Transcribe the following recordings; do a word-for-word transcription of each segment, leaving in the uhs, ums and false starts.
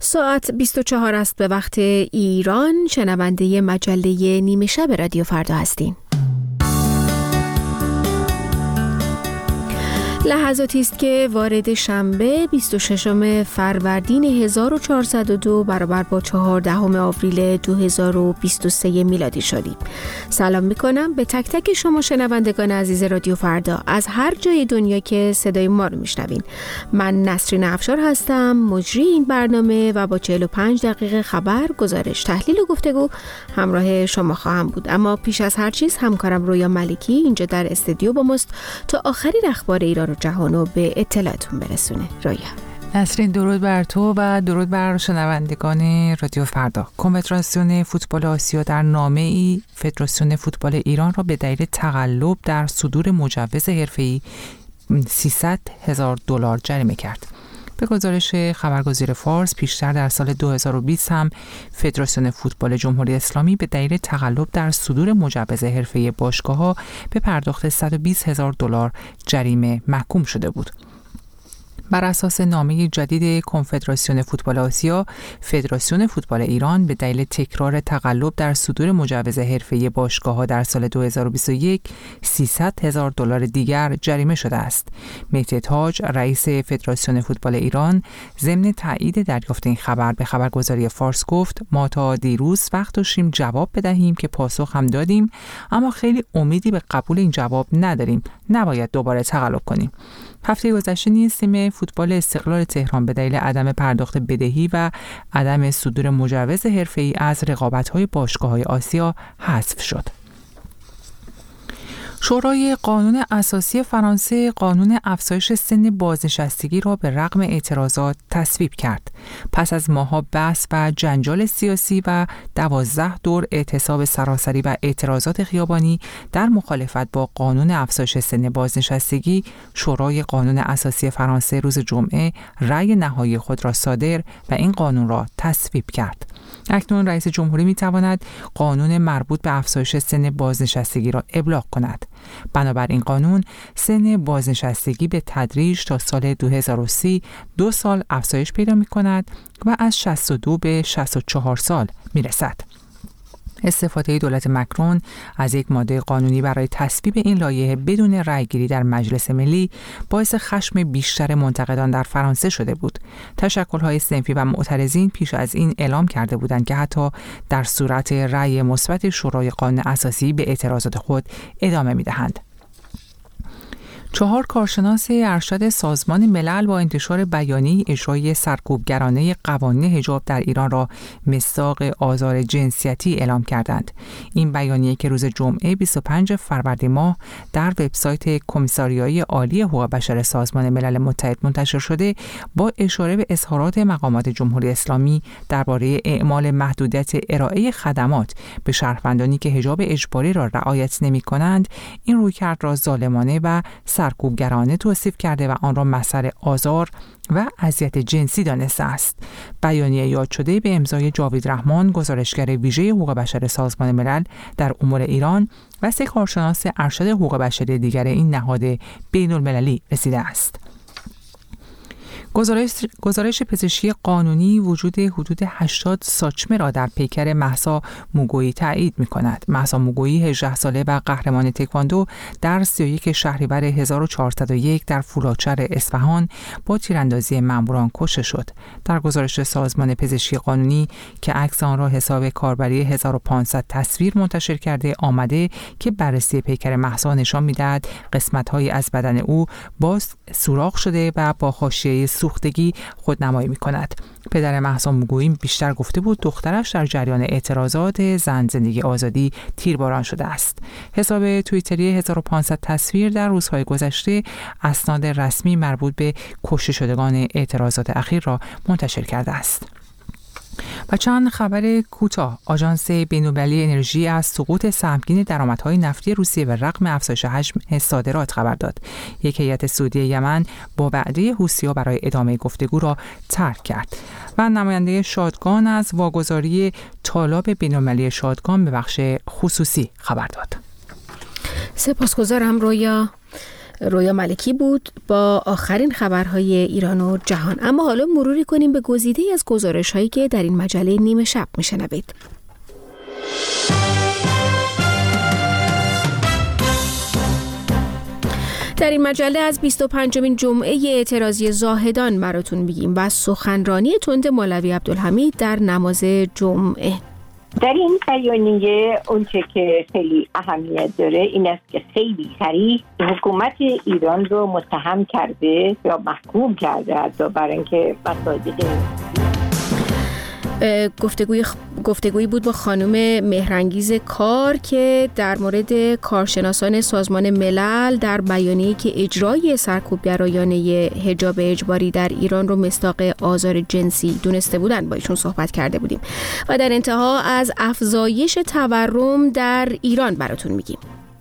ساعت بیست و چهار است به وقت ایران. شنونده مجله نیمه شب رادیو فردا هستین. لحظاتی است که وارد شنبه بیست و ششم فروردین هزار و چهارصد و دو برابر با چهاردهم آوریل دو هزار و بیست و سه میلادی شدیم. سلام میکنم به تک تک شما شنوندگان عزیز رادیو فردا از هر جای دنیا که صدای ما رو میشنوین. من نسرین افشار هستم، مجری این برنامه و با چهل و پنج دقیقه خبر، گزارش، تحلیل و گفتگو همراه شما خواهم بود. اما پیش از هر چیز همکارم رویا ملکی اینجا در استودیو با ماست تا آخرین اخبار ایران و جهانو به اطلاعتون برسونه. رویا. نسرین، درود بر تو و درود بر شنوندگان رادیو فردا. کنفدراسیون فوتبال آسیا در نامه‌ای فدراسیون فوتبال ایران را به دلیل تقلب در صدور مجوز حرفه‌ای سیصد هزار دلار جریمه کرد. به گزارش خبرگزاری فارس، پیشتر در سال دو هزار و بیست هم فدراسیون فوتبال جمهوری اسلامی به دلیل تقلب در صدور مجوز حرفه‌ای باشگاه‌ها به پرداخت صد و بیست هزار دلار جریمه محکوم شده بود. بر اساس نامه جدید کنفدراسیون فوتبال آسیا، فدراسیون فوتبال ایران به دلیل تکرار تقلب در صدور مجوز حرفه‌ای باشگاه‌ها در سال دو هزار و بیست و یک سیصد هزار دلار دیگر جریمه شده است. مهدی تاج، رئیس فدراسیون فوتبال ایران، ضمن تایید دریافت این خبر به خبرگزاری فارس گفت: ما تا دیروز وقت داشتیم جواب بدهیم که پاسخ هم دادیم، اما خیلی امیدی به قبول این جواب نداریم. نباید دوباره تقلب کنیم. هفته گذشته نیز تیم فوتبال استقلال تهران به دلیل عدم پرداخت بدهی و عدم صدور مجوز حرفه‌ای از رقابت‌های باشگاه‌های آسیا حذف شد. شورای قانون اساسی فرانسه قانون افزایش سن بازنشستگی را به رغم اعتراضات تصویب کرد. پس از ماه‌ها بحث و جنجال سیاسی و دوازده دور اعتصاب سراسری و اعتراضات خیابانی در مخالفت با قانون افزایش سن بازنشستگی، شورای قانون اساسی فرانسه روز جمعه رأی نهایی خود را صادر و این قانون را تصویب کرد. اکنون رئیس جمهوری می‌تواند قانون مربوط به افزایش سن بازنشستگی را ابلاغ کند. بنابراین قانون سن بازنشستگی به تدریج تا سال دو هزار و سی دو سال افزایش پیدا می‌کند و از شصت و دو به شصت و چهار سال می‌رسد. استفاده دولت مکرون از یک ماده قانونی برای تصویب این لایحه بدون رأیگیری در مجلس ملی باعث خشم بیشتر منتقدان در فرانسه شده بود. تشکل‌های صنفی و معترضین پیش از این اعلام کرده بودند که حتی در صورت رأی مثبت شورای قانون اساسی به اعتراضات خود ادامه می‌دهند. چهار کارشناس ارشد سازمان ملل با انتشار بیانیه اجرای سرکوبگرانه قوانین حجاب در ایران را مصداق آزار جنسیتی اعلام کردند. این بیانیه که روز جمعه بیست و پنج فروردین ماه در وبسایت کمیساریای عالی حقوق بشر سازمان ملل متحد منتشر شده، با اشاره به اظهارات مقامات جمهوری اسلامی درباره اعمال محدودیت ارائه خدمات به شهروندانی که حجاب اجباری را رعایت نمی‌کنند، این رویکرد را ظالمانه و سرکوبگرانه توصیف کرده و آن را مظهر آزار و اذیت جنسی دانسته است. بیانیه یاد شده به امضای جاوید رحمان، گزارشگر ویژه حقوق بشر سازمان ملل در امور ایران و سه کارشناس ارشد حقوق بشری دیگر این نهاد بین‌المللی رسیده است. گزارش, گزارش پزشکی قانونی وجود حدود هشتاد ساچمه را در پیکر مهسا موگویی تایید می‌کند. مهسا موگویی هجده ساله و قهرمان تکواندو در سی و یک شهریور هزار و چهارصد و یک در فولادشهر اصفهان با تیراندازی ماموران کشته شد. در گزارش سازمان پزشکی قانونی که عکس آن را حساب کاربری هزار و پانصد تصویر منتشر کرده آمده که بررسی پیکر مهسا نشان می‌دهد قسمت‌هایی از بدن او باز سوراخ شده و با حاشیه سوختگی خودنمایی می‌کند. پدر مهسا موگویی بیشتر گفته بود دخترش در جریان اعتراضات زن زندگی آزادی تیرباران شده است. حساب توییتری هزار و پانصد تصویر در روزهای گذشته اسناد رسمی مربوط به کشته شدگان اعتراضات اخیر را منتشر کرده است. و چند خبر کوتاه. آژانس بین‌المللی انرژی از سقوط سهمگین درآمدهای نفتی روسیه به رغم افزایش حجم صادرات خبر داد. یک هیئت سعودی یمن با وعده حوثی‌ها برای ادامه گفتگو را ترک کرد. و نماینده شادگان از واگذاری تالاب بین‌المللی شادگان به بخش خصوصی خبر داد. سپاسگزارم رویا. رویا ملکی بود با آخرین خبرهای ایران و جهان. اما حالا مروری کنیم به گزیده‌ای از گزارش‌هایی که در این مجله نیمه شب میشنوید. در این مجله از بیست و پنجمین جمعه اعتراضی زاهدان براتون میگیم و سخنرانی تند مولوی عبدالحمید در نماز جمعه. در این بیانیه اونچه که خیلی اهمیت داره این است که خیلی صریح حکومت ایران رو متهم کرده یا محکوم کرده حتی برای اینکه مصادیق گفتگوی گفتگویی بود با خانم مهرانگیز کار که در مورد کارشناسان سازمان ملل در بیانیه‌ای که اجرای سرکوبگرایانه حجاب اجباری در ایران رو مصداق آزار جنسی دونسته بودن با ایشون صحبت کرده بودیم و در انتها از افزایش تورم در ایران براتون میگیم.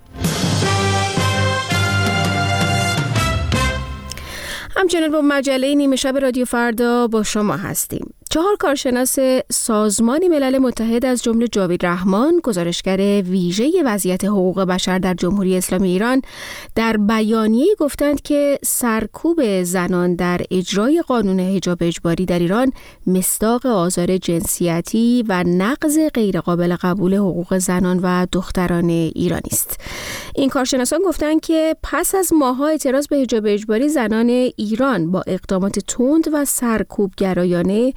همچنین با مجله نیمه شب رادیو فردا با شما هستیم. چهار کارشناس سازمان ملل متحد از جمله جاوید رحمان، گزارشگر ویژه وضعیت حقوق بشر در جمهوری اسلامی ایران، در بیانیه‌ای گفتند که سرکوب زنان در اجرای قانون حجاب اجباری در ایران مصداق آزار جنسیتی و نقض غیرقابل قبول حقوق زنان و دختران ایرانی است. این کارشناسان گفتند که پس از ماه‌ها اعتراض به حجاب اجباری، زنان ایران با اقدامات تند و سرکوبگرایانه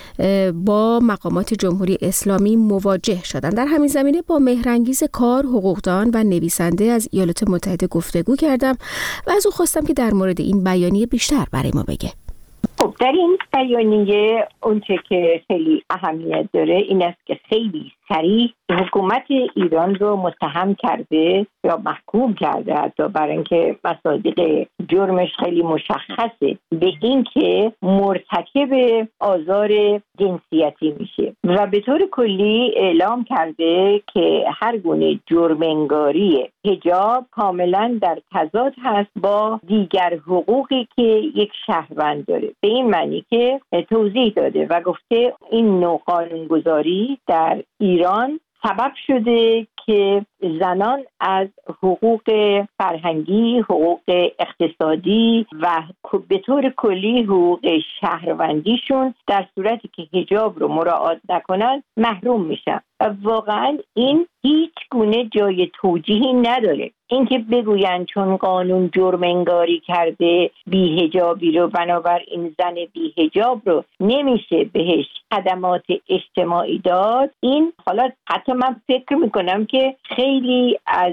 با مقامات جمهوری اسلامی مواجه شدند. در همین زمینه با مهرانگیز کار، حقوقدان و نویسنده از ایالات متحده گفتگو کردم و از او خواستم که در مورد این بیانیه بیشتر برای ما بگه. خب در این بیانیه اونچه که خیلی اهمیت داره این است که خیلی صریح حکومت ایران رو متهم کرده یا محکوم کرده حتی برای اینکه مصادیق جرمش خیلی مشخصه به این که مرتکب آزار جنسیتی میشه و به طور کلی اعلام کرده که هر گونه جرم انگاری حجاب کاملا در تضاد هست با دیگر حقوقی که یک شهروند داره. به این معنی که توضیح داده و گفته این نوع قانونگذاری در ایران سبب شده که زنان از حقوق فرهنگی، حقوق اقتصادی و به طور کلی حقوق شهروندیشون در صورتی که حجاب رو مراعات نکنن محروم میشن. و واقعا این هیچ گونه جای توجیهی نداره. اینکه بگوین چون قانون جرم انگاری کرده بی‌حجابی رو، بنابراین زن بی‌حجاب رو نمیشه بهش خدمات اجتماعی داد، این حالا حتی من فکر میکنم که خیلی از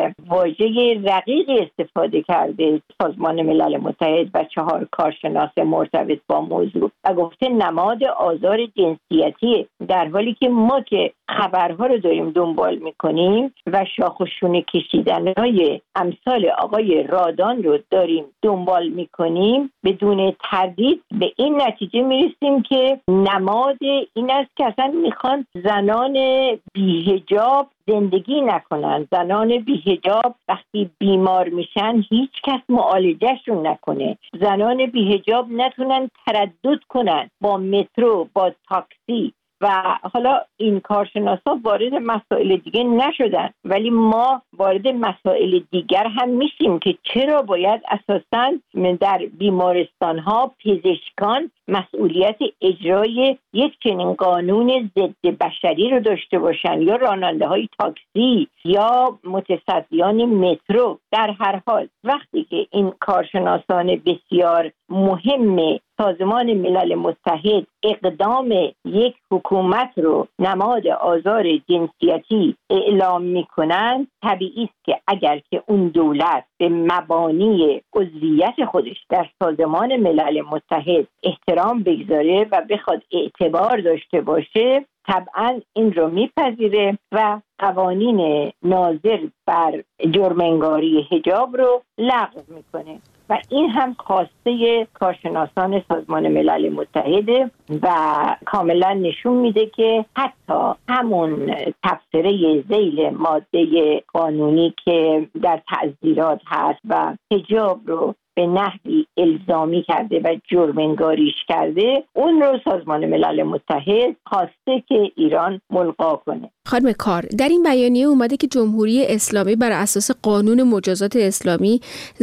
واژه رقیق استفاده کرده سازمان ملل متحد و چهار کارشناس مرتبط با موضوع و گفته نماد آزار جنسیتی، در حالی که ما که خبرها رو داریم دنبال میکنیم و شاخ و شونه کشیدنهای امثال آقای رادان رو داریم دنبال میکنیم، بدون تردید به این نتیجه میرسیم که نماد این است که اصلا میخوان زنان بی‌حجاب زندگی نکنن. زنان بی‌حجاب وقتی بیمار میشن هیچ کس معالجهشون نکنه. زنان بی‌حجاب نتونن تردد کنن با مترو، با تاکسی. و حالا این کارشناسا وارد مسائل دیگه نشدن، ولی ما وارد مسائل دیگر هم میشیم که چرا باید اساساً در بیمارستان ها پزشکان مسئولیت اجرای یک چنین قانون ضد بشری رو داشته باشن، یا راننده های تاکسی یا متصدیان مترو. در هر حال وقتی که این کارشناسان بسیار مهم سازمان ملل متحد اقدام یک حکومت رو نماد آزار جنسیتی اعلام میکنن، طبیعی است که اگر که اون دولت به مبانی عضویت خودش در سازمان ملل متحد احترام بگذاره و بخواد اعتبار داشته باشه، طبعا این رو میپذیره و قوانین ناظر بر جرم انگاری حجاب رو لغو میکنه. و این هم خواسته کارشناسان سازمان ملل متحد و کاملا نشون میده که حتی همون تفسیره ذیل ماده قانونی که در تعزیرات هست و حجاب رو به نحوی الزامی کرده و جرم‌انگاریش کرده، اون رو سازمان ملل متحد خواسته که ایران ملغا کنه. خانم کار، در این بیانیه اومده که جمهوری اسلامی بر اساس قانون مجازات اسلامی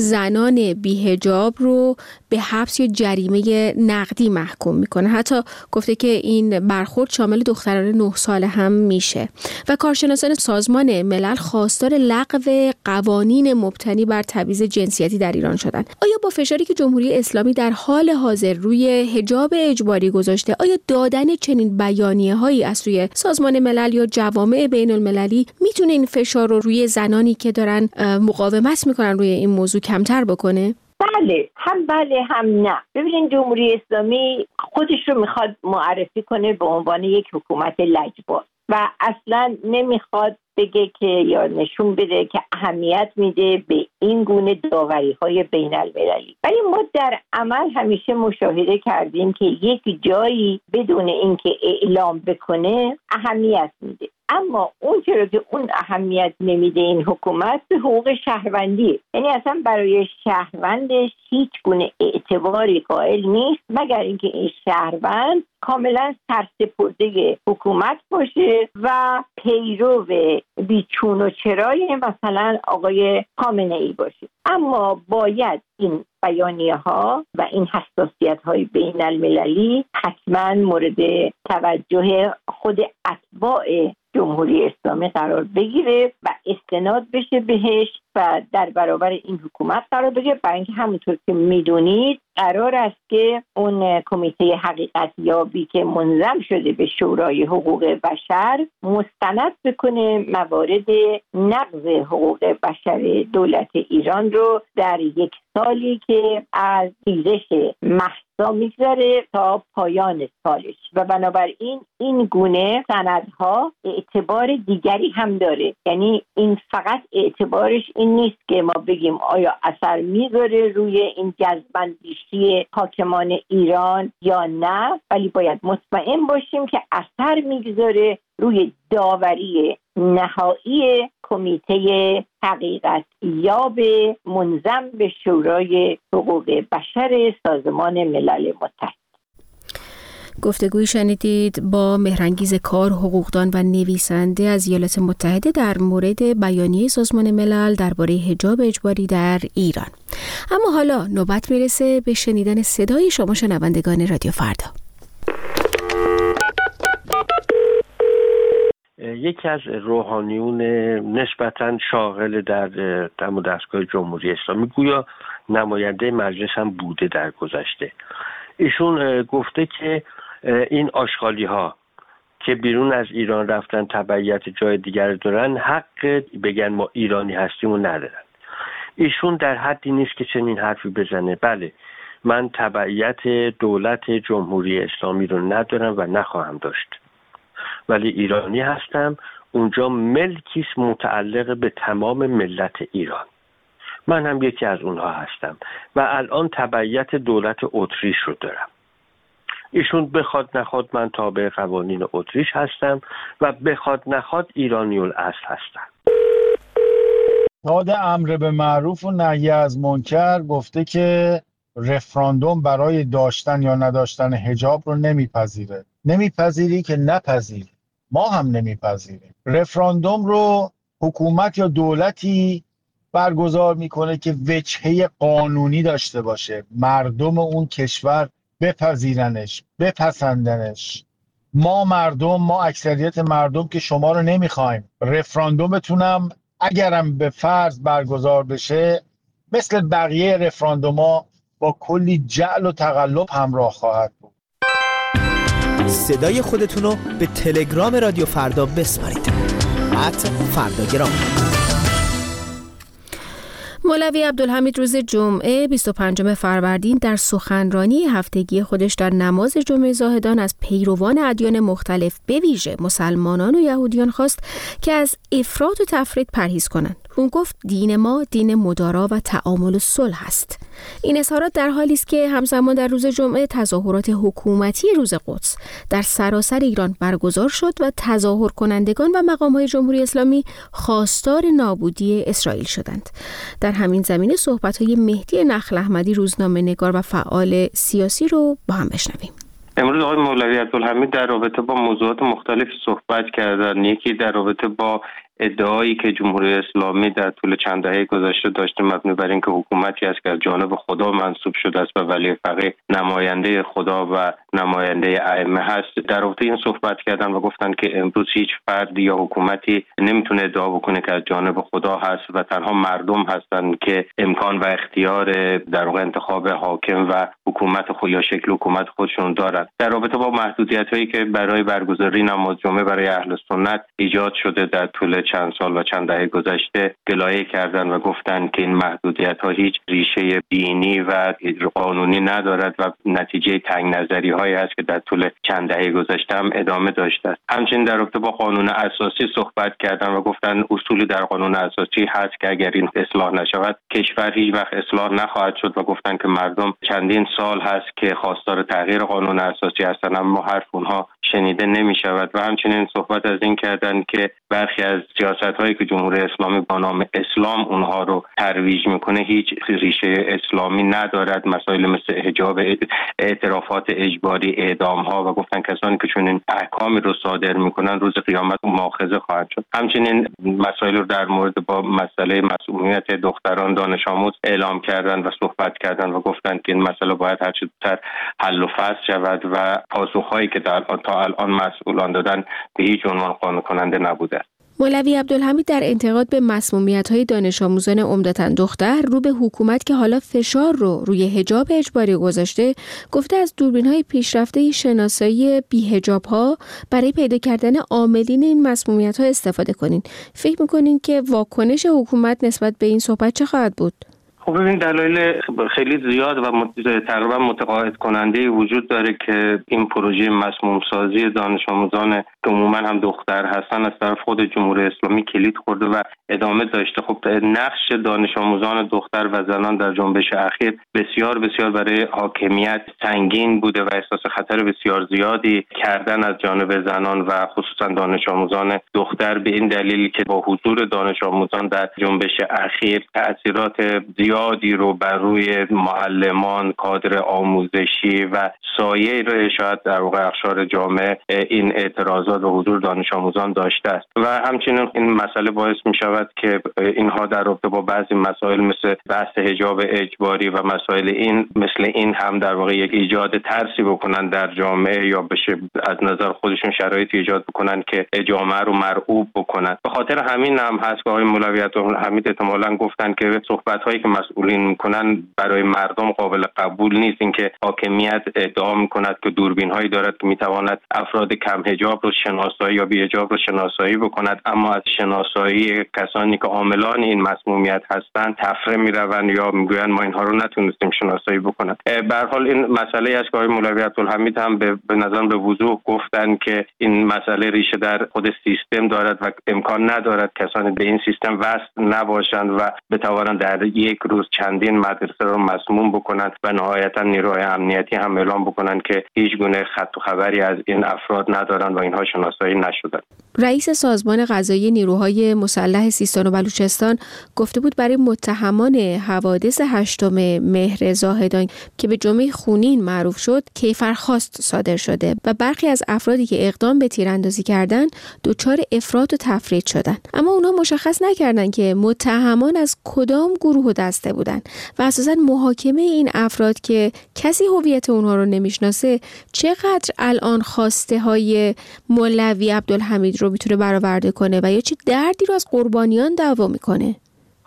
زنان بی‌حجاب رو به حبس یا جریمه نقدی محکوم میکنه. حتی گفته که این برخورد شامل دختران نه ساله هم میشه و کارشناسان سازمان ملل خواستار لغو قوانین مبتنی بر تبعیض جنسیتی در ایران شدند. آیا با فشاری که جمهوری اسلامی در حال حاضر روی حجاب اجباری گذاشته، آیا دادن چنین بیانیه‌هایی از سوی سازمان ملل یا جوامع بین المللی میتونه این فشار رو روی زنانی که دارن مقاومت میکنن روی این موضوع کمتر بکنه؟ بله، هم بله هم نه. ببینید جمهوری اسلامی خودش رو میخواد معرفی کنه به عنوان یک حکومت لجباز و اصلا نمیخواد بگه که یا نشون بده که اهمیت میده به این گونه داوری‌های بین المللی. ولی ما در عمل همیشه مشاهده کردیم که یک جایی بدون اینکه اعلام بکنه اهمیت میده. اما اون چرا که اون اهمیت نمیده این حکومت به حقوق شهروندی، یعنی اصلا برای شهروندش هیچ گونه اعتباری قائل نیست مگر اینکه این شهروند کاملا سرسپرده حکومت باشه و پیرو بیچون و چرای مثلا آقای خامنه ای باشه. اما باید این بیانیه ها و این حساسیت های بین المللی حتما مورد توجه خود اتباع جمهوری اسلامی قرار بگیره و استناد بشه بهش و در برابر این حکومت قرار بگیره، برای اینکه همونطور که میدونید قرار است که اون کمیته حقیقت یابی که منظم شده به شورای حقوق بشر مستند بکنه موارد نقض حقوق بشر دولت ایران رو در یک سالی که از ریزش مهسا میگذره تا پایان سالش و بنابراین این گونه سندها اعتبار دیگری هم داره. یعنی این فقط اعتبارش این نیست که ما بگیم آیا اثر میذاره روی این جذب‌اندیشی حاکمان ایران یا نه، ولی باید مطمئن باشیم که اثر میگذاره روی داوری نهایی کمیته حقیقت یاب منظم به شورای حقوق بشر سازمان ملل متحد. گفتگوی شنیدید با مهرانگیز کار، حقوقدان و نویسنده از ایالات متحده در مورد بیانیه سازمان ملل درباره حجاب اجباری در ایران. اما حالا نوبت میرسه به شنیدن صدای شما شنوندگان رادیو فردا. یکی از روحانیون نسبتاً شاغل در دم و دستگاه جمهوری اسلامی، گویا نماینده مجلس هم بوده در گذشته، ایشون گفته که این آشغالی ها که بیرون از ایران رفتن تبعیت جای دیگر دارن حق بگن ما ایرانی هستیم و ندارن. ایشون در حدی نیست که چنین حرفی بزنه. بله، من تبعیت دولت جمهوری اسلامی رو ندارم و نخواهم داشت، ولی ایرانی هستم. اونجا ملکیست متعلق به تمام ملت ایران. من هم یکی از اونها هستم و الان تبعیت دولت اتریش رو دارم. ایشون بخواد نخواد من تابع قوانین اتریش هستم و بخواد نخواد ایرانی الاصل هستم. داد امر به معروف و نهی از منکر گفته که رفراندوم برای داشتن یا نداشتن حجاب رو نمیپذیره. نمیپذیری که نپذیری، ما هم نمیپذیریم. رفراندوم رو حکومت یا دولتی برگزار میکنه که وجهه قانونی داشته باشه، مردم اون کشور بپذیرنش، بپسندنش. ما مردم، ما اکثریت مردم که شما رو نمیخوایم. رفراندومتونم اگرم به فرض برگزار بشه مثل بقیه رفراندوما با کلی جعل و تقلب همراه خواهد بود. صدای خودتون رو به تلگرام رادیو فردا بسپارید. ات فرداگرام. مولوی عبدالحمید روز جمعه بیست و پنجم فروردین در سخنرانی هفتگی خودش در نماز جمعه زاهدان از پیروان ادیان مختلف به ویژه مسلمانان و یهودیان خواست که از افراط و تفرید پرهیز کنند. اون گفت دین ما دین مدارا و تعامل و صلح است. این اظهارات در حالی است که همزمان در روز جمعه تظاهرات حکومتی روز قدس در سراسر ایران برگزار شد و تظاهر کنندگان و مقام‌های جمهوری اسلامی خواستار نابودی اسرائیل شدند. در همین زمینه صحبت‌های مهدی نخل احمدی روزنامه‌نگار و فعال سیاسی رو با هم بشنویم. امروز آقای مولوی عبدالحمید در رابطه با موضوعات مختلفی صحبت کردن. یکی در رابطه با ادعایی که جمهوری اسلامی در طول چند دهه گذشته داشته مبنی بر اینکه حکومتی است که از جانب خدا منصوب شده است و ولی فقیه نماینده خدا و نماینده ائمه هست، در رابطه این صحبت کردن و گفتن که امروز هیچ فردی یا حکومتی نمیتونه ادعا بکنه که از جانب خدا هست و تنها مردم هستند که امکان و اختیار در واقع انتخاب حاکم و حکومت خود یا شکل حکومت خودشون دارند. در رابطه با محدودیت‌هایی که برای برگزاری نماز جمعه برای اهل سنت ایجاد شده در طول چند سال و چند دهه گذشته گلایه کردن و گفتن که این محدودیت‌ها هیچ ریشه دینی و قانونی ندارد و نتیجه تنگ نظری هایی است که در طول چند دهه گذشته هم ادامه داشته است. همچنین در رابطه با قانون اساسی صحبت کردن و گفتن اصولی در قانون اساسی هست که اگر این اصلاح نشود کشور هیچ وقت اصلاح نخواهد شد و گفتن که مردم چندین سال هست که خواستار تغییر قانون اساسی هستند اما حرف اونها شنیده نمی شود. و همچنین صحبت از این کردن که برخی از سیاست‌هایی که جمهوری اسلامی با نام اسلام اونها رو ترویج میکنه هیچ ریشه اسلامی ندارد، مسائل مثل حجاب، اعترافات اجباری، اعدام‌ها و گفتن کسانی که چون این احکامی رو صادر میکنن روز قیامت مؤاخذه خواهند شد. همچنین مسائل رو در مورد با مسئله مسئولیت دختران دانش آموز اعلام کردن و صحبت کردن و گفتن که این مسئله باید هر چه زودتر حل و فصل شود و پاسخ‌هایی که در تا الان مسئولان دادن به هیچ عنوان قانع کننده نبوده. مولوی عبدالحمید در انتقاد به مسمومیت‌های دانش آموزان عمدتاً دختر رو به حکومت که حالا فشار رو روی حجاب اجباری گذاشته، گفته از دوربین‌های پیشرفته شناسایی بی‌حجاب‌ها برای پیدا کردن عاملین این مسمومیت‌ها استفاده کنین. فکر می‌کنین که واکنش حکومت نسبت به این صحبت چه خواهد بود؟ خب ببین دلایل خیلی زیاد و تقریبا متقاعد کننده وجود داره که این پروژه مسموم سازی دانش آموزان که عموما هم دختر هستن از طرف خود جمهوری اسلامی کلید خورده و ادامه داشته. خب نقش دانش آموزان دختر و زنان در جنبش اخیر بسیار بسیار برای حاکمیت سنگین بوده و احساس خطر بسیار زیادی کردن از جانب زنان و خصوصا دانش آموزان دختر به این دلیل که با حضور دانش آموزان در جنبش اخیر تأثیرات زیادی رو بر روی معلمان، کادر آموزشی و سایر شاید در واقع اقشار جامعه این اعتراضات و حضور دانش آموزان داشته است و همچنین این مسئله باعث می شود که اینها در رابطه با بعضی مسائل مثل بحث حجاب اجباری و مسائل این مثل این هم در واقع یک ایجاد ترسی بکنن در جامعه یا بشه از نظر خودشون شرایط ایجاد بکنن که جامعه رو مرعوب بکنن. به خاطر همین هم هست که آقای مولوی عبدالحمید احتمالاً گفتن که صحبت‌هایی که مسئولین میکنن برای مردم قابل قبول نیست. اینکه حاکمیت ادعا میکند که دوربین‌هایی دارد که میتواند افراد کم حجاب رو شناسایی یا بی حجاب رو شناسایی بکند اما از شناسایی کسانی که عاملان این مسمومیت هستند تفره میروند یا میگویند ما اینها رو نتونستیم شناسایی بکنند. به هر حال این مسئله است که آقای مولوی عبدالحمید هم به, به نظر به وضوح گفتن که این مسئله ریشه در خود سیستم دارد و امکان ندارد کسانی به این سیستم وصل نباشند و بتوانند در یک روز چندین مدرسه رو مسموم بکنند و نهایتا نیروهای امنیتی هم اعلام بکنند که هیچ گونه خط و خبری از این افراد ندارند و اینها شناسایی نشدند. رئیس سازمان قضایی نیروهای مسلح سیستان و بلوچستان گفته بود برای متهمان حوادث هشتم مهر زاهدان که به جمعه خونین معروف شد کیفرخواست صادر شده و برخی از افرادی که اقدام به تیراندازی کردند دچار افراط و تفرید شدند، اما اونها مشخص نکردند که متهمان از کدام گروه و دسته بودند و اساساً محاکمه این افراد که کسی هویت اونها رو نمیشناسه چقدر الان خواسته های مولوی عبدالحمید رو میتونه برآورده کنه و یا چه دردی رو از قربانیان دعوا میکنه.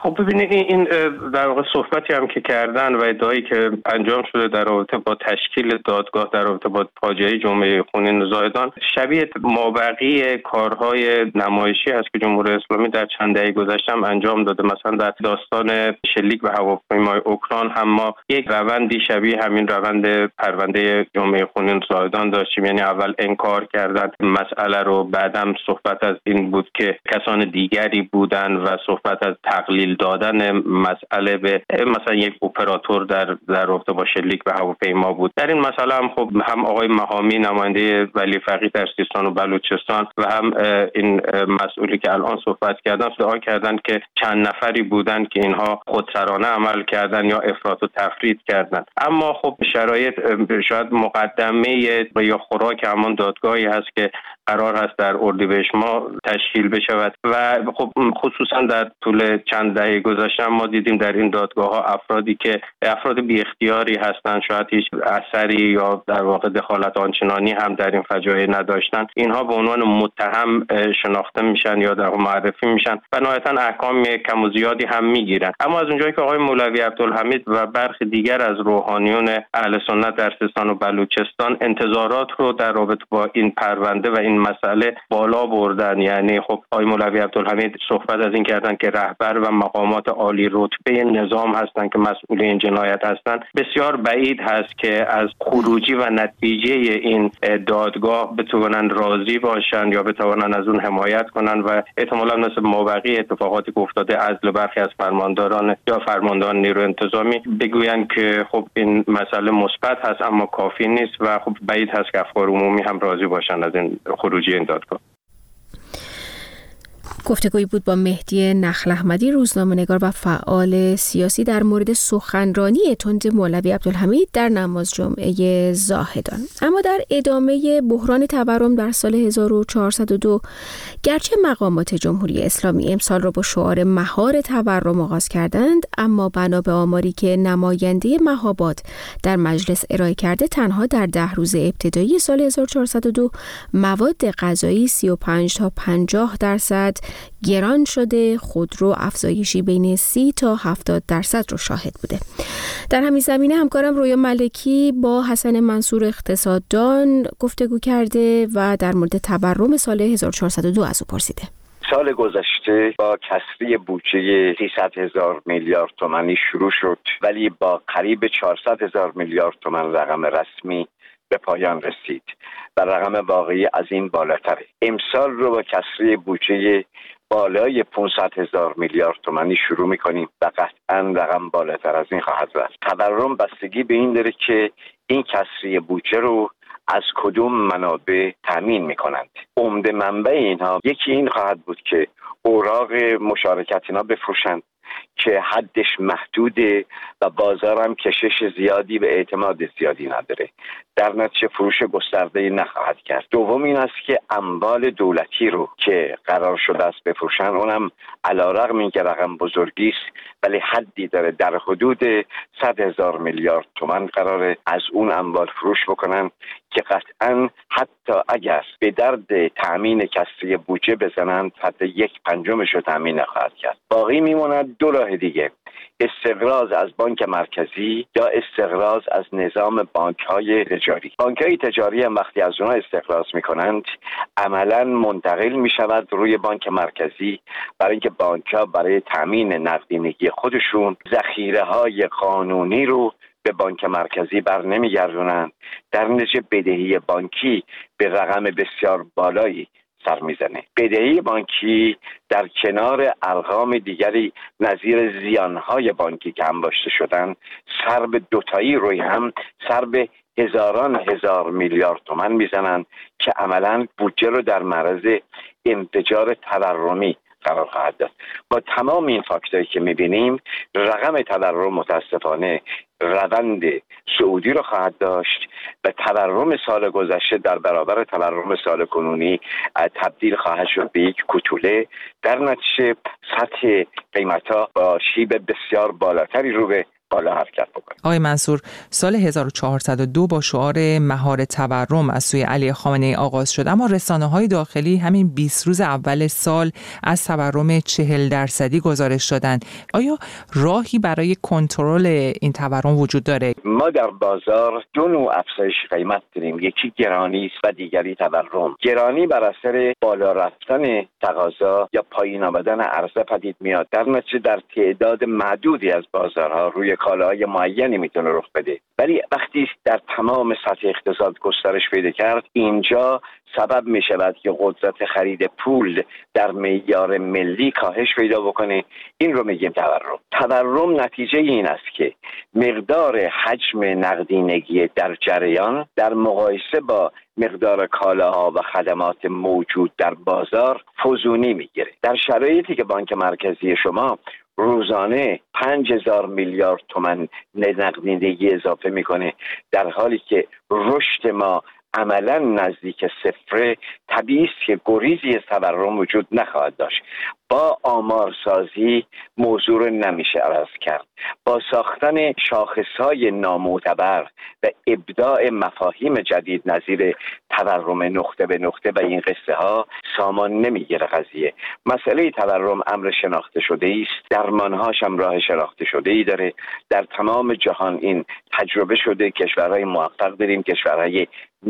خب ببینید این در واقع صحبتی هم که کردن و ادعایی که انجام شده در رابطه با تشکیل دادگاه در رابطه با فاجعه جمعه خونین زاهدان شبیه مابقی کارهای نمایشی است که جمهوری اسلامی در چند دهه گذشته هم انجام داده. مثلا در داستان شلیک به هواپیمای اوکراین هم ما یک روندی شبیه همین روند پرونده جمعه خونین زاهدان داشتیم. یعنی اول انکار کردن مسئله رو، بعدم صحبت از این بود که کسان دیگری بودن و صحبت از تقلیل دادن مسئله به مثلا یک اپراتور در در رابطه با شلیک به هواپیما بود. در این مسئله هم خب هم آقای مهامی نماینده ولی فقیه در سیستان و بلوچستان و هم این مسئولی که الان صحبت کردن ادعا کردن که چند نفری بودن که اینها خودسرانه عمل کردن یا افراط و تفرید کردن. اما خب شرایط شاید مقدمه یا خوراک همان دادگاهی هست که قرار هست در اردیبهشت ماه تشکیل بشود و خب خصوصا در طول چند دهه گذشته ما دیدیم در این دادگاه ها افرادی که افراد بی اختیاری هستند، شاید هیچ اثری یا در واقع دخالت آنچنانی هم در این فجایع نداشتن، اینها به عنوان متهم شناخته میشن یا در معرفی میشن و نهایتا احکام کم و زیادی هم میگیرن. اما از اونجایی که آقای مولوی عبدالحمید و برخی دیگر از روحانیون اهل سنت در سیستان و بلوچستان انتظارات رو در رابطه با این پرونده و این مسئله بالا بردن، یعنی خب آقای مولوی عبدالحمید صحبت از این کردن که رهبر و مقامات عالی رتبه نظام هستند که مسئول این جنایت هستند، بسیار بعید هست که از خروجی و نتیجه این دادگاه بتوانند راضی باشند یا بتوانند از اون حمایت کنند و احتمالاً مثل مابقی اتفاقاتی که افتاده عزل برخی از فرمانداران یا فرمانداران نیروی انتظامی بگویند که خب این مسئله مثبت هست اما کافی نیست و خب بعید هست که افکار عمومی هم راضی باشند از این خروجی این دادگاه. گفتگویی بود با مهدی نخل احمدی، روزنامه‌نگار و فعال سیاسی در مورد سخنرانی تند مولوی عبدالحمید در نماز جمعه زاهدان. اما در ادامه بحران تورم در سال هزار و چهارصد و دو گرچه مقامات جمهوری اسلامی امسال را با شعار مهار تورم آغاز کردند، اما بنا به آماری که نماینده مهاباد در مجلس ارائه کرده تنها در ده روز ابتدایی سال هزار و چهارصد و دو مواد غذایی سی و پنج تا پنجاه درصد گران شده، خودرو افزایشی بین سی تا هفتاد درصد رو شاهد بوده. در همین زمینه همکارم رویا ملکی با حسن منصور اقتصاددان گفتگو کرده و در مورد تورم سال هزار و چهارصد و دو از او پرسیده. سال گذشته با کسری بودجه سیصد هزار میلیارد تومانی شروع شد ولی با قریب چهارصد هزار میلیارد تومان رقم رسمی به پایان رسید و رقم واقعی از این بالاتره. امسال رو با کسری بودجه بالای پانصد هزار میلیارد تومانی شروع میکنیم و قطعا رقم بالاتر از این خواهد رفت. تورم بستگی به این داره که این کسری بودجه رو از کدوم منابع تامین میکنند. عمده منبع اینها یکی این خواهد بود که اوراق مشارکت اینا بفروشند که حدش محدوده و بازارم کشش زیادی و اعتماد زیادی نداره، در نتیجه فروش گسترده نخواهد کرد. دوم این است که اموال دولتی رو که قرار شده است بفروشن، اونم علیرغم اینکه رقم بزرگی است ولی حدی داره، در حدود صد هزار میلیارد تومان قراره از اون اموال فروش بکنن که قطعا حتی اگر به درد تامین کسری بودجه بزنند حتی یک پنجمش رو تامین نخواهد کرد. باقی میموند دو راه دیگه: استقراض از بانک مرکزی یا استقراض از نظام بانک‌های تجاری. بانک‌های تجاری هم وقتی از اونها استقراض می‌کنند عملاً منتقل می‌شود روی بانک مرکزی، برای اینکه بانک‌ها برای تامین نقدینگی خودشون ذخیره‌های قانونی رو به بانک مرکزی بر نمیگردونند. در نتیجه بدهی بانکی به رقم بسیار بالایی سر میزنه. بدهی بانکی در کنار ارقام دیگری نظیر زیانهای بانکی که انباشته شدن سر به دوتایی روی هم سر به هزاران هزار میلیارد تومان میزنن که عملاً بودجه رو در معرض انفجار تورمی قرار خواهد داد. با تمام این فاکتورایی که میبینیم رقم تورم متاسفانه روند صعودی رو خواهد داشت و تورم سال گذشته در برابر تورم سال کنونی تبدیل خواهد شد به یک کوتوله. در نتیجه سطح قیمت‌ها با شیب بسیار بالاتری رو به بالا حرکت بکنیم. آقای منصور، سال هزار و چهارصد و دو با شعار مهار تورم از سوی علی خامنه‌ای آغاز شد، اما رسانه‌های داخلی همین بیست روز اول سال از تورم چهل درصدی گزارش دادند. آیا راهی برای کنترل این تورم وجود داره؟ ما در بازار دو نوع افزایش قیمت داریم، یکی گرانی است و دیگری تورم. گرانی بر اثر بالا رفتن تقاضا یا پایین آمدن عرضه پدید میاد، در نتیجه در تعداد معدودی از بازارها روی کالاهای معینی میتونه رخ بده، ولی وقتی در تمام سطح اقتصاد گسترش پیدا کرد، اینجا سبب می شود که قدرت خرید پول در معیار ملی کاهش پیدا بکنه. این رو میگیم تورم. تورم نتیجه این است که مقدار حجم نقدینگی در جریان در مقایسه با مقدار کالاها و خدمات موجود در بازار فزونی میگیره. در شرایطی که بانک مرکزی شما روزانه پنج هزار میلیارد تومان نقدینگی اضافه میکنه، در حالی که رشد ما عملا نزدیک صفر، طبیعی است که گریزی از تورم وجود نخواهد داشت. با آمارسازی موضوع رو نمیشه عوض کرد. با ساختن شاخصهای نامعتبر و ابداع مفاهیم جدید نظیر تورم نقطه به نقطه و این قصه ها سامان نمیگیره قضیه. مسئله تورم امر شناخته شده است، درمانهاش هم راه شناخته شده ای داره. در تمام جهان این تجربه شده. کشورهای موفق داریم، کشورهای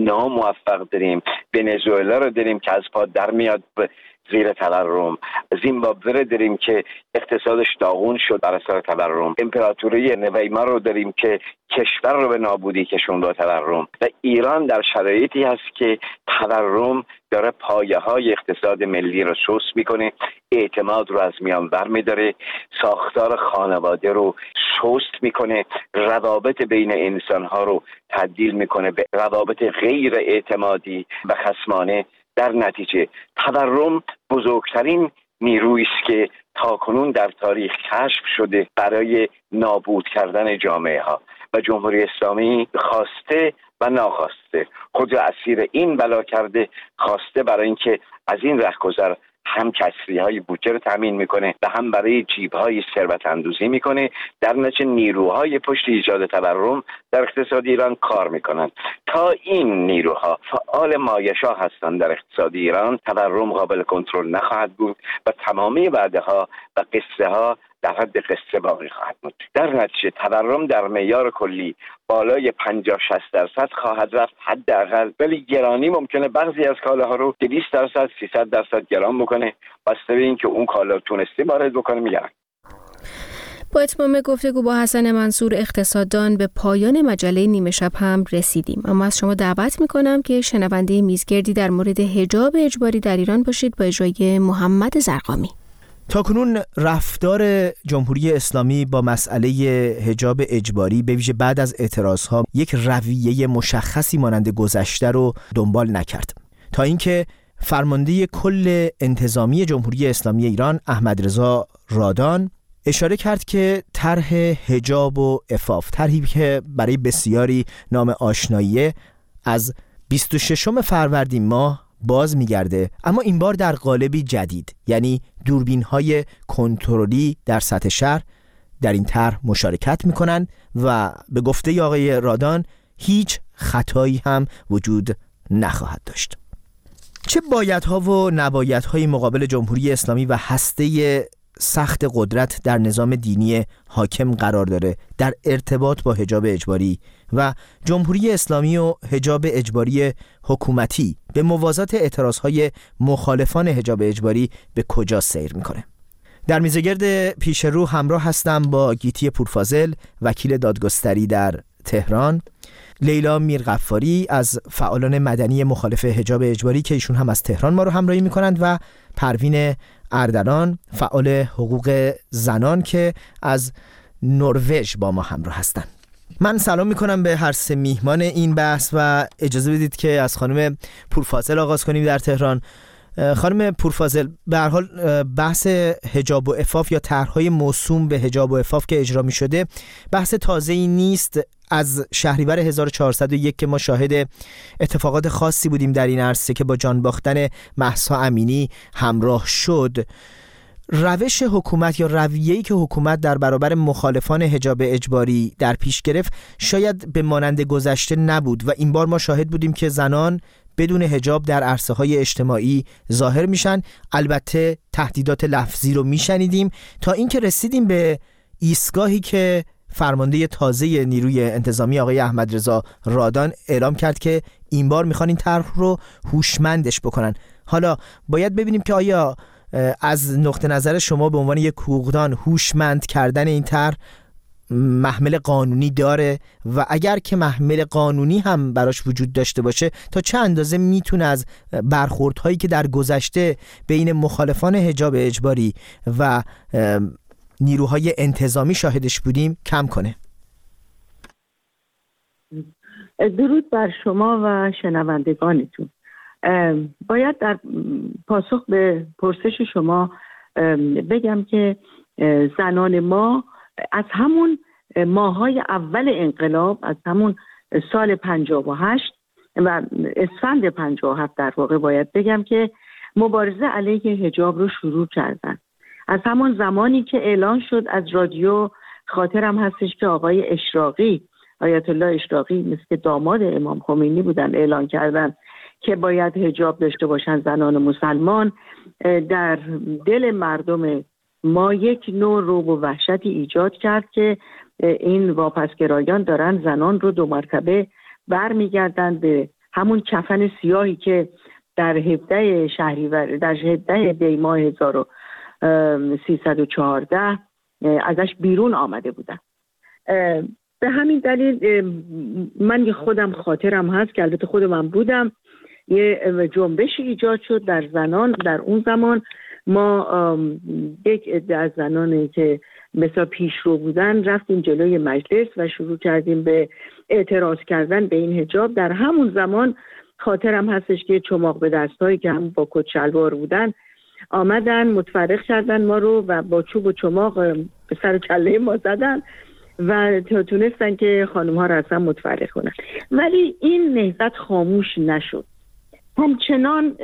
ناموفق داریم. ونزوئلا رو داریم که از پا در میاد زیر تورم. زیمبابوه داریم که اقتصادش داغون شد بر اثر تورم. امپراتوری ویمار رو داریم که کشور رو به نابودی کشوند با تورم. و ایران در شرایطی هست که تورم داره پایه های اقتصاد ملی رو سست میکنه، اعتماد رو از میان بر میداره، ساختار خانواده رو سست میکنه، روابط بین انسان ها رو تبدیل میکنه به روابط غیر اعتمادی و خصمانه. در نتیجه تورم بزرگترین نیرویی است که تاکنون در تاریخ کشف شده برای نابود کردن جامعه ها و جمهوری اسلامی خواسته و ناخواسته خود را اسیر این بلا کرده. خواسته برای اینکه از این رهگذر هم کسری های بودجه رو تامین میکنه و هم برای جیب های ثروت اندوزی میکنه. در نتیجه نیروهای پشت ایجاد تورم در اقتصاد ایران کار میکنن. تا این نیروها فعال مایشا هستند در اقتصاد ایران، تورم قابل کنترل نخواهد بود و تمامی وعده ها و قصه ها در حد قصه باقی خواهد بود. در نتیجه تورم در معیار کلی بالای پنجاه شصت درصد خواهد رفت حداقل، ولی گرانی ممکنه بعضی از کالاها رو دویست درصد سیصد درصد گران بکنه، بسته به اینکه اون کالا تونستی وارد بکنه میگن. با اتمام گفتگو با حسن منصور اقتصاددان به پایان مجله نیمه شب هم رسیدیم، اما از شما دعوت میکنم که شنونده میزگردی در مورد حجاب اجباری در ایران باشید با اجرای محمد زرقامی. تاکنون رفتار جمهوری اسلامی با مسئله حجاب اجباری به ویژه بعد از اعتراضها یک رویه مشخصی مانند گذشته رو دنبال نکرد، تا اینکه فرمانده کل انتظامی جمهوری اسلامی ایران احمد رضا رادان اشاره کرد که طرح حجاب و عفاف، طرحی که برای بسیاری نام آشناییه، از بیست و ششم فروردین ماه باز میگرده، اما این بار در قالبی جدید، یعنی دوربین‌های کنترلی در سطح شهر در این طرح مشارکت میکنن و به گفته آقای رادان هیچ خطایی هم وجود نخواهد داشت. چه بایدها و نبایدهای مقابل جمهوری اسلامی و هسته سخت قدرت در نظام دینی حاکم قرار داره در ارتباط با حجاب اجباری و جمهوری اسلامی و حجاب اجباری حکومتی به موازات اعتراضهای مخالفان حجاب اجباری به کجا سیر میکنه؟ در میزگرد پیش رو همراه هستم با گیتی پورفاضل، وکیل دادگستری در تهران، لیلا میرغفاری از فعالان مدنی مخالف حجاب اجباری که ایشون هم از تهران ما رو همراهی میکنند و پروین اردلان، فعال حقوق زنان که از نروژ با ما همراه هستند. من سلام میکنم به هر سه میهمان این بحث و اجازه بدید که از خانم پورفاضل آغاز کنیم در تهران. خانم پورفاضل، به هر حال بحث حجاب و عفاف یا طرح‌های موسوم به حجاب و عفاف که اجرا می‌شده بحث تازه‌ای نیست. از شهریور هزار و چهارصد و یک که ما شاهد اتفاقات خاصی بودیم در این عرصه که با جان باختن مهسا امینی همراه شد، روش حکومت یا رویه‌ای که حکومت در برابر مخالفان حجاب اجباری در پیش گرفت شاید به مانند گذشته نبود و این بار ما شاهد بودیم که زنان بدون حجاب در عرصه‌های اجتماعی ظاهر میشن. البته تهدیدات لفظی رو میشنیدیم تا اینکه رسیدیم به ایستگاهی که فرمانده تازه نیروی انتظامی آقای احمدرضا رادان اعلام کرد که این بار میخوان این طرح رو هوشمندش بکنن. حالا باید ببینیم که آیا از نقطه نظر شما به عنوان یک حقوقدان هوشمند کردن این طرح محمل قانونی داره و اگر که محمل قانونی هم براش وجود داشته باشه تا چه اندازه میتونه از برخوردهایی که در گذشته بین مخالفان حجاب اجباری و نیروهای انتظامی شاهدش بودیم کم کنه؟ درود بر شما و شنوندگانتون. باید در پاسخ به پرسش شما بگم که زنان ما از همون ماهای اول انقلاب، از همون سال پنجاه و هشت و اسفند پنجاه و هفت در واقع باید بگم که مبارزه علیه حجاب رو شروع کردن. از همون زمانی که اعلان شد از رادیو، خاطرم هستش که آقای اشراقی، آیت الله اشراقی، مثل داماد امام خمینی بودن، اعلان کردن که باید حجاب داشته باشن زنان مسلمان. در دل مردم ما یک نوع رعب و وحشتی ایجاد کرد که این واپسگرایان دارن زنان رو دو مرتبه برمیگردن به همون کفن سیاهی که در هفده شهریور در هفده دی ماه هزار و سیصد و چهارده ازش بیرون آمده بودن. به همین دلیل من خودم خاطرم هست که البته خود من بودم، یه جنبشی ایجاد شد در زنان. در اون زمان ما یک عده از زنانی که مثلا پیشرو بودن رفتیم جلوی مجلس و شروع کردیم به اعتراض کردن به این حجاب. در همون زمان خاطرم هستش که چماق به دستایی که هم با کت شلوار بودن آمدن متفرق کردن ما رو و با چوب و چماق به سر کله ما زدن و تونستن که خانم ها رو اصلا متفرق کنن. ولی این نهضت خاموش نشد، همچنان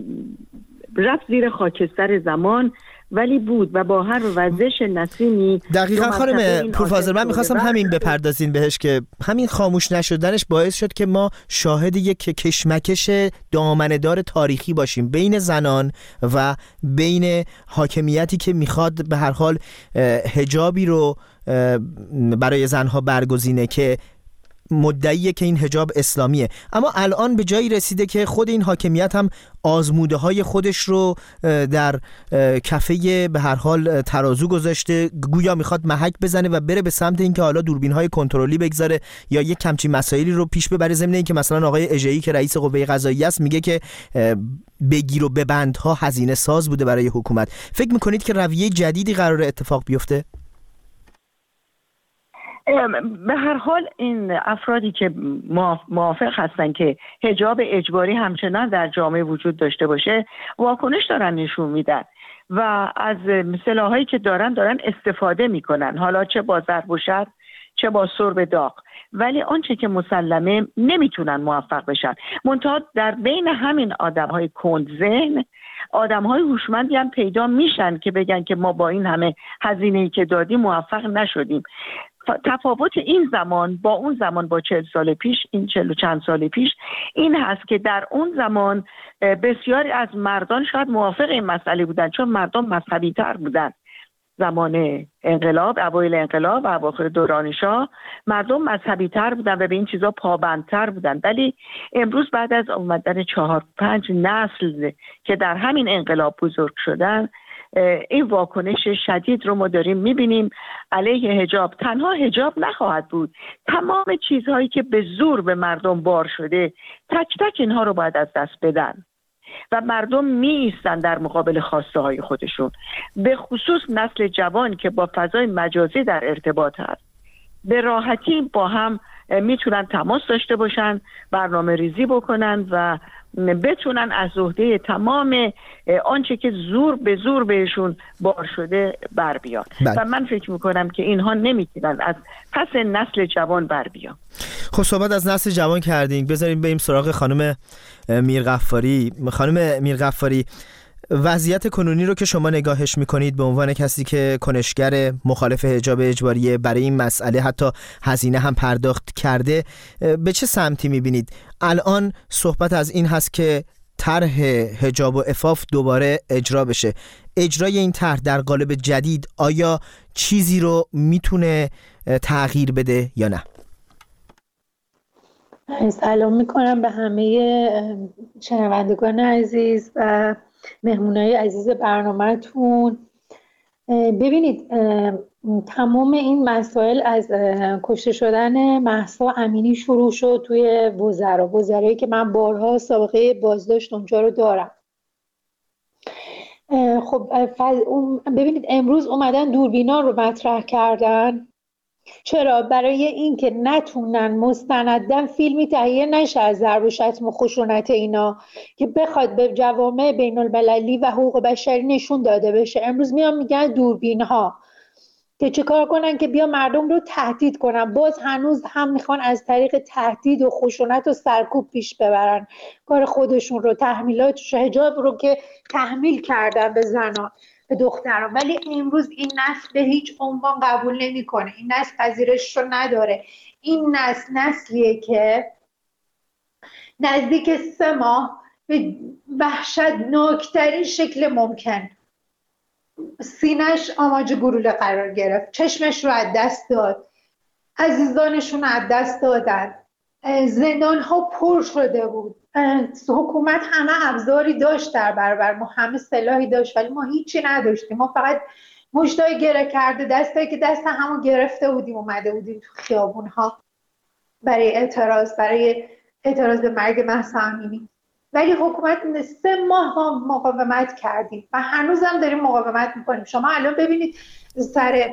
رفت زیر خاکستر زمان، ولی بود و با هر وزش نسیمی. دقیقا خانم پروفسور، من میخواستم همین بپردازین بهش که همین خاموش نشدنش باعث شد که ما شاهد یک کشمکش دامنه‌دار تاریخی باشیم بین زنان و بین حاکمیتی که میخواد به هر حال حجابی رو برای زنها برگزینه که مدعیه که این حجاب اسلامیه، اما الان به جایی رسیده که خود این حاکمیت هم آزموده های خودش رو در کفه به هر حال ترازو گذاشته، گویا میخواد محک بزنه و بره به سمت اینکه حالا دوربین های کنترلی بگذاره یا یک کمچی مسائلی رو پیش ببره، ضمن اینکه مثلا آقای اژه‌ای که رئیس قوه قضاییه است میگه که بگیر و ببندها هزینه ساز بوده برای حکومت. فکر میکنید که رویه جدیدی قراره اتفاق بیفته؟ به هر حال این افرادی که موافق هستن که حجاب اجباری همچنان در جامعه وجود داشته باشه واکنش دارن نشون میدن و از سلاحایی که دارن دارن استفاده میکنن، حالا چه با ضرب و شتم چه با سرب داغ، ولی آنچه که مسلمه نمیتونن موفق بشن. منتها در بین همین آدم‌های کندذهن آدم‌های هوشمندی هم پیدا میشن که بگن که ما با این همه هزینه‌ای که دادیم موفق نشدیم. تفاوت این زمان با اون زمان، با چهل سال پیش، این چهل و چند سال پیش این هست که در اون زمان بسیاری از مردان شاید موافق این مسئله بودن، چون مردم مذهبی تر بودن. زمان انقلاب، اوایل انقلاب و اواخر دوران شاه مردم مذهبی تر بودن و به این چیزا پابندتر بودن. ولی امروز بعد از اومدن چهار پنج نسل که در همین انقلاب بزرگ شدن، این واکنش شدید رو ما داریم میبینیم علیه حجاب. تنها حجاب نخواهد بود، تمام چیزهایی که به زور به مردم بار شده تک تک اینها رو باید از دست بدن و مردم می ایستن در مقابل خواسته های خودشون، به خصوص نسل جوان که با فضای مجازی در ارتباط هست. به راحتی با هم میتونن تماس داشته باشن، برنامه ریزی بکنن و بتونن از عهده تمام آنچه که زور به زور بهشون بار شده بر بیان. و من فکر میکنم که اینها نمیتونن از پس نسل جوان بر بیان. خب صحبت از نسل جوان کردین، بذاریم بریم سراغ خانم میرغفاری. خانم میرغفاری، وضعیت کنونی رو که شما نگاهش میکنید به عنوان کسی که کنشگر مخالف حجاب اجباری برای این مسئله حتی هزینه هم پرداخت کرده، به چه سمتی میبینید؟ الان صحبت از این هست که طرح حجاب و عفاف دوباره اجرا بشه. اجرای این طرح در قالب جدید آیا چیزی رو میتونه تغییر بده یا نه؟ سلام میکنم به همه شنوندگان عزیز و مهمونای عزیز برنامه‌تون. ببینید تمام این مسائل از کشته شدن مهسا امینی شروع شد توی وزرا وزرایی که من بارها سابقه بازداشت اونجا رو دارم. خب ببینید امروز اومدن دوربینا رو مطرح کردن. چرا؟ برای اینکه نتونن مستنداً فیلمی تهیه نشه از ضرب و شتم و خشونت اینا که بخواد به جوامع بین المللی و حقوق بشری نشون داده بشه. امروز میان میگن دوربین ها که چه کار کنن؟ که بیا مردم رو تهدید کنن. باز هنوز هم میخوان از طریق تهدید و خشونت و سرکوب پیش ببرن کار خودشون رو. تحمیلات حجاب رو که تحمیل کردن به زنان، به دختران، ولی امروز این نسل به هیچ عنوان قبول نمیکنه. این نسل پذیرش رو نداره. این نسل نسلیه که نزدیک سه ماه به وحشتناکترین شکل ممکن سینه‌اش آماج گلوله قرار گرفت، چشمش رو از دست داد، عزیزانشون رو از دست دادن، زندان ها پر شده بود. حکومت همه ابزاری داشت در برابر ما، همه سلاحی داشت، ولی ما هیچی نداشتیم. ما فقط مشتای گره کرده، دستایی که دست همون گرفته بودیم اومده بودیم تو خیابون ها برای اعتراض برای اعتراض به مرگ مهسا امینی. ولی حکومت سه ماه ما مقاومت کردیم و هنوز هم داریم مقاومت میکنیم. شما الان ببینید سر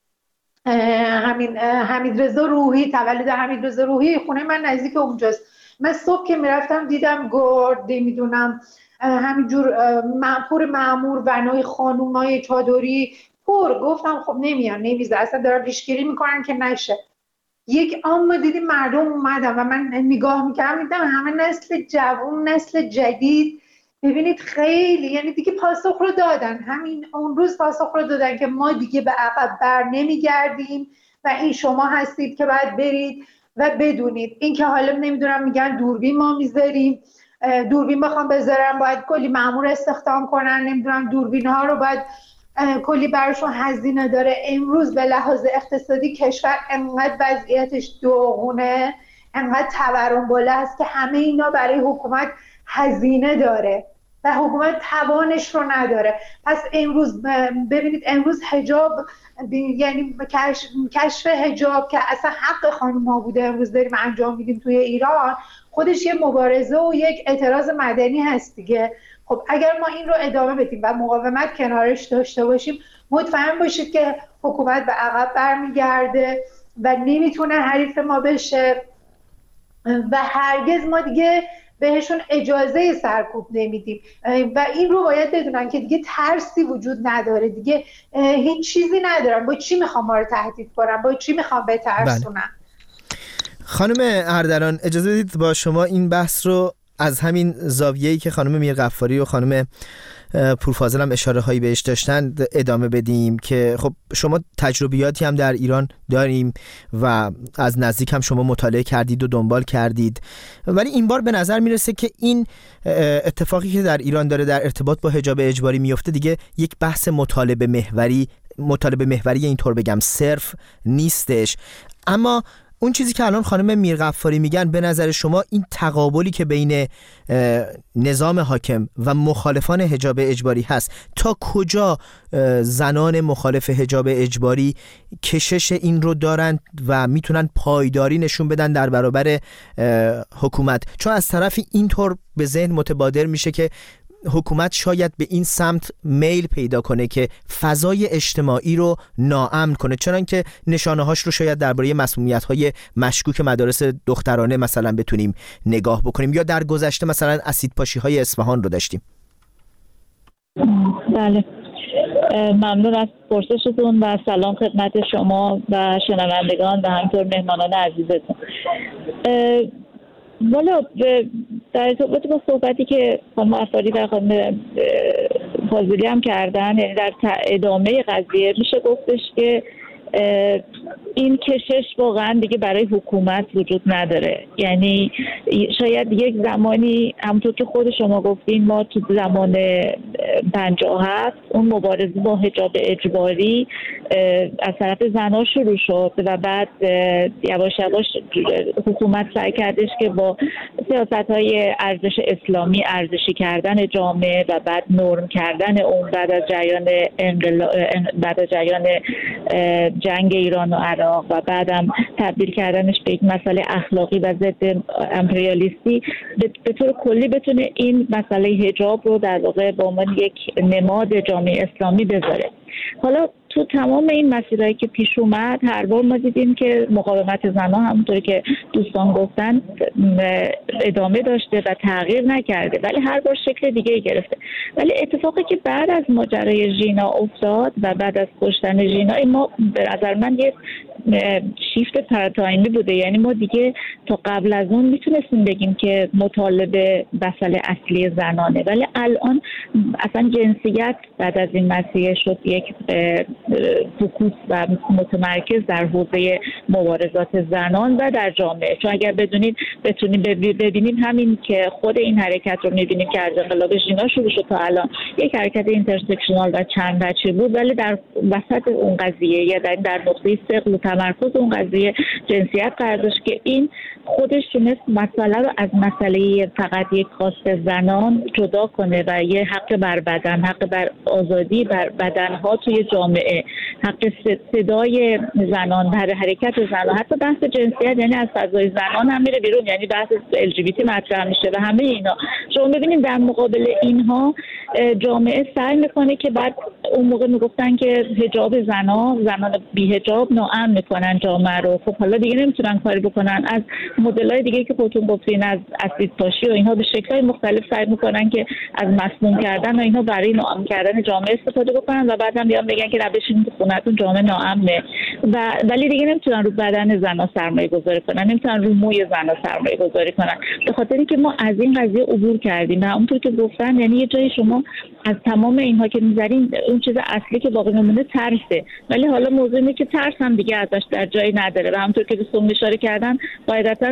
همین حمیدرضا روحی، تولد حمیدرضا روحی، خونه من نزدیک اونجاست. من صبح که میرفتم دیدم گرد نمیدونم همینجور پر مأمور ونای خانومای چادری پر. گفتم خب نمیان نمیزه، اصلا دارن ریشگیری میکنن که نشه. یک عام دیدیم مردم اومدن و من نگاه میکردم دیدم همه نسل جوان، نسل جدید. ببینید خیلی یعنی دیگه پاسخ رو دادن، همین اون روز پاسخ رو دادن که ما دیگه به عقب بر نمیگردیم و این شما هستید که باید برید و بدونید. این که حالا نمیدونم میگن دوربین ما میذاریم، دوربین بخوام بذارم باید کلی مأمور استخدام کنن، نمیدونم دوربین ها رو باید کلی براشون هزینه داره. امروز به لحاظ اقتصادی کشور انقدر وضعیتش داغونه، انقدر تورم بالا است که همه اینا برای حکومت هزینه داره و حکومت توانش رو نداره. پس امروز ببینید امروز حجاب یعنی کشف حجاب که اصلا حق خانم ها بوده امروز داریم انجام میدیم توی ایران، خودش یه مبارزه و یک اعتراض مدنی هست دیگه. خب اگر ما این رو ادامه بدیم و مقاومت کنارش داشته باشیم، مطمئن باشید که حکومت به عقب برمیگرده و نمیتونه حریف ما بشه و هرگز ما دیگه بهشون اجازه سرکوب نمیدیم و این رو باید بدونن که دیگه ترسی وجود نداره، دیگه هیچ چیزی ندارن. با چی میخوام ما رو تهدید کنن؟ با چی میخوام بترسونن؟ خانم اردلان اجازه بدید با شما این بحث رو از همین زاویه‌ای که خانم میرغفاری و خانم پورفاضل هم اشاره هایی بهش داشتن ادامه بدیم که خب شما تجربیاتی هم در ایران داریم و از نزدیک هم شما مطالعه کردید و دنبال کردید، ولی این بار به نظر میرسه که این اتفاقی که در ایران داره در ارتباط با حجاب اجباری میفته دیگه یک بحث مطالبه محوری مطالبه محوری اینطور بگم صرف نیستش. اما اون چیزی که الان خانم میرغفاری میگن، به نظر شما این تقابلی که بین نظام حاکم و مخالفان حجاب اجباری هست، تا کجا زنان مخالف حجاب اجباری کشش این رو دارن و میتونن پایداری نشون بدن در برابر حکومت؟ چون از طرفی اینطور به ذهن متبادر میشه که حکومت شاید به این سمت میل پیدا کنه که فضای اجتماعی رو ناامن کنه، چون که نشانه هاش رو شاید درباره مسمومیت های مشکوک مدارس دخترانه مثلا بتونیم نگاه بکنیم، یا در گذشته مثلا اسیدپاشی های اصفهان رو داشتیم. بله، ممنون از پرسشتون و سلام خدمت شما و شنوندگان و همینطور مهمانان عزیزتون. والا در ارتباط با صحبتی که خانم افاری و خانم فاضلی هم کردن، یعنی در ادامه قضیه میشه گفتش که این کشش واقعا دیگه برای حکومت وجود نداره. یعنی شاید یک زمانی همونطور که خود شما گفتین ما تو زمان پنجاه هفت اون مبارزه با حجاب اجباری از طرف زنها شروع شد و بعد یواش یواش حکومت سعی کردش که با سیاست‌های ارزش اسلامی ارزشی کردن جامعه و بعد نرم کردن اون بعد از جریان انقلاب بعد از جریان جنگ ایران و عراق و بعدم تبدیل کردنش به یک مسئله اخلاقی و ضد امپریالیستی به طور کلی بتونه این مسئله حجاب رو در واقع به عنوان یک نماد جامعه اسلامی بذاره. حالا تو تمام این مسیرهایی که پیش اومد هر بار ما دیدیم که مقاومت زنان همونطوری که دوستان گفتن ادامه داشته و تغییر نکرده، ولی هر بار شکل دیگه گرفته. ولی اتفاقی که بعد از ماجرای ژینا افتاد و بعد از کشتن ژینا ما به نظر من یه شیفت پارادایمی بوده. یعنی ما دیگه تا قبل از اون میتونستیم بگیم که مطالبه مسئله اصلی زنانه، ولی الان اصلا جنسیت بعد از این مسئله شد یک فوکوس و متمرکز در حوزه مبارزات زنان و در جامعه. چون اگر بدونید بتونیم ببینیم همین که خود این حرکت رو میبینیم که از انقلاب ژینا شروع شد تا الان یک حرکت اینترسکشنال و چند وجهی بود، ولی در وسط اون قضیه یا در در نقطه ثقل و تمرکز اون قضیه جنسیت قرار داشت که این خودش تونست مسئله رو از مسئله فقط یک خواست زنان جدا کنه و یه حق بر بدن، حق بر آزادی بر بدنها توی جامعه، حق صدای زنان، هر حرکت زنان، حتی بحث جنسیت یعنی از فضای زنان هم میره بیرون، یعنی بحث ال جی بی تی مطرح میشه و همه اینا. شما ببینید در مقابل اینها جامعه سعی میکنه که بعد اون موقع میگفتن که حجاب زنان زنان بی حجاب ناامن میکنن جامعه رو. خب حالا دیگه نمیتونن کاری بکنن. از مدل‌های دیگه که خودتون گفتین از اسید پاشی و اینها به شکل‌های مختلف سعی میکنن که از مسموم کردن و اینها برای ناامن کردن جامعه استفاده بکنن و بعد هم بیان بگن که بشینید تو خونه‌تون جامعه ناامنه. و ولی دیگه نمیتونن رو بدن زنا سرمایه گذاری کنن، نمیتونن رو موی زنا سرمایه گذاری کنن، به خاطر اینکه ما از این قضیه عبور کردیم. و اونطور که گفتن یعنی یه جایی شما از تمام اینها که میذارین اون چیز اصلی که باقی میمونه ترسه، ولی حالا موضوع اینه که ترس هم دیگه ازش در جایی نداره و همونطور که دوستان اشاره کردن قاعدتاً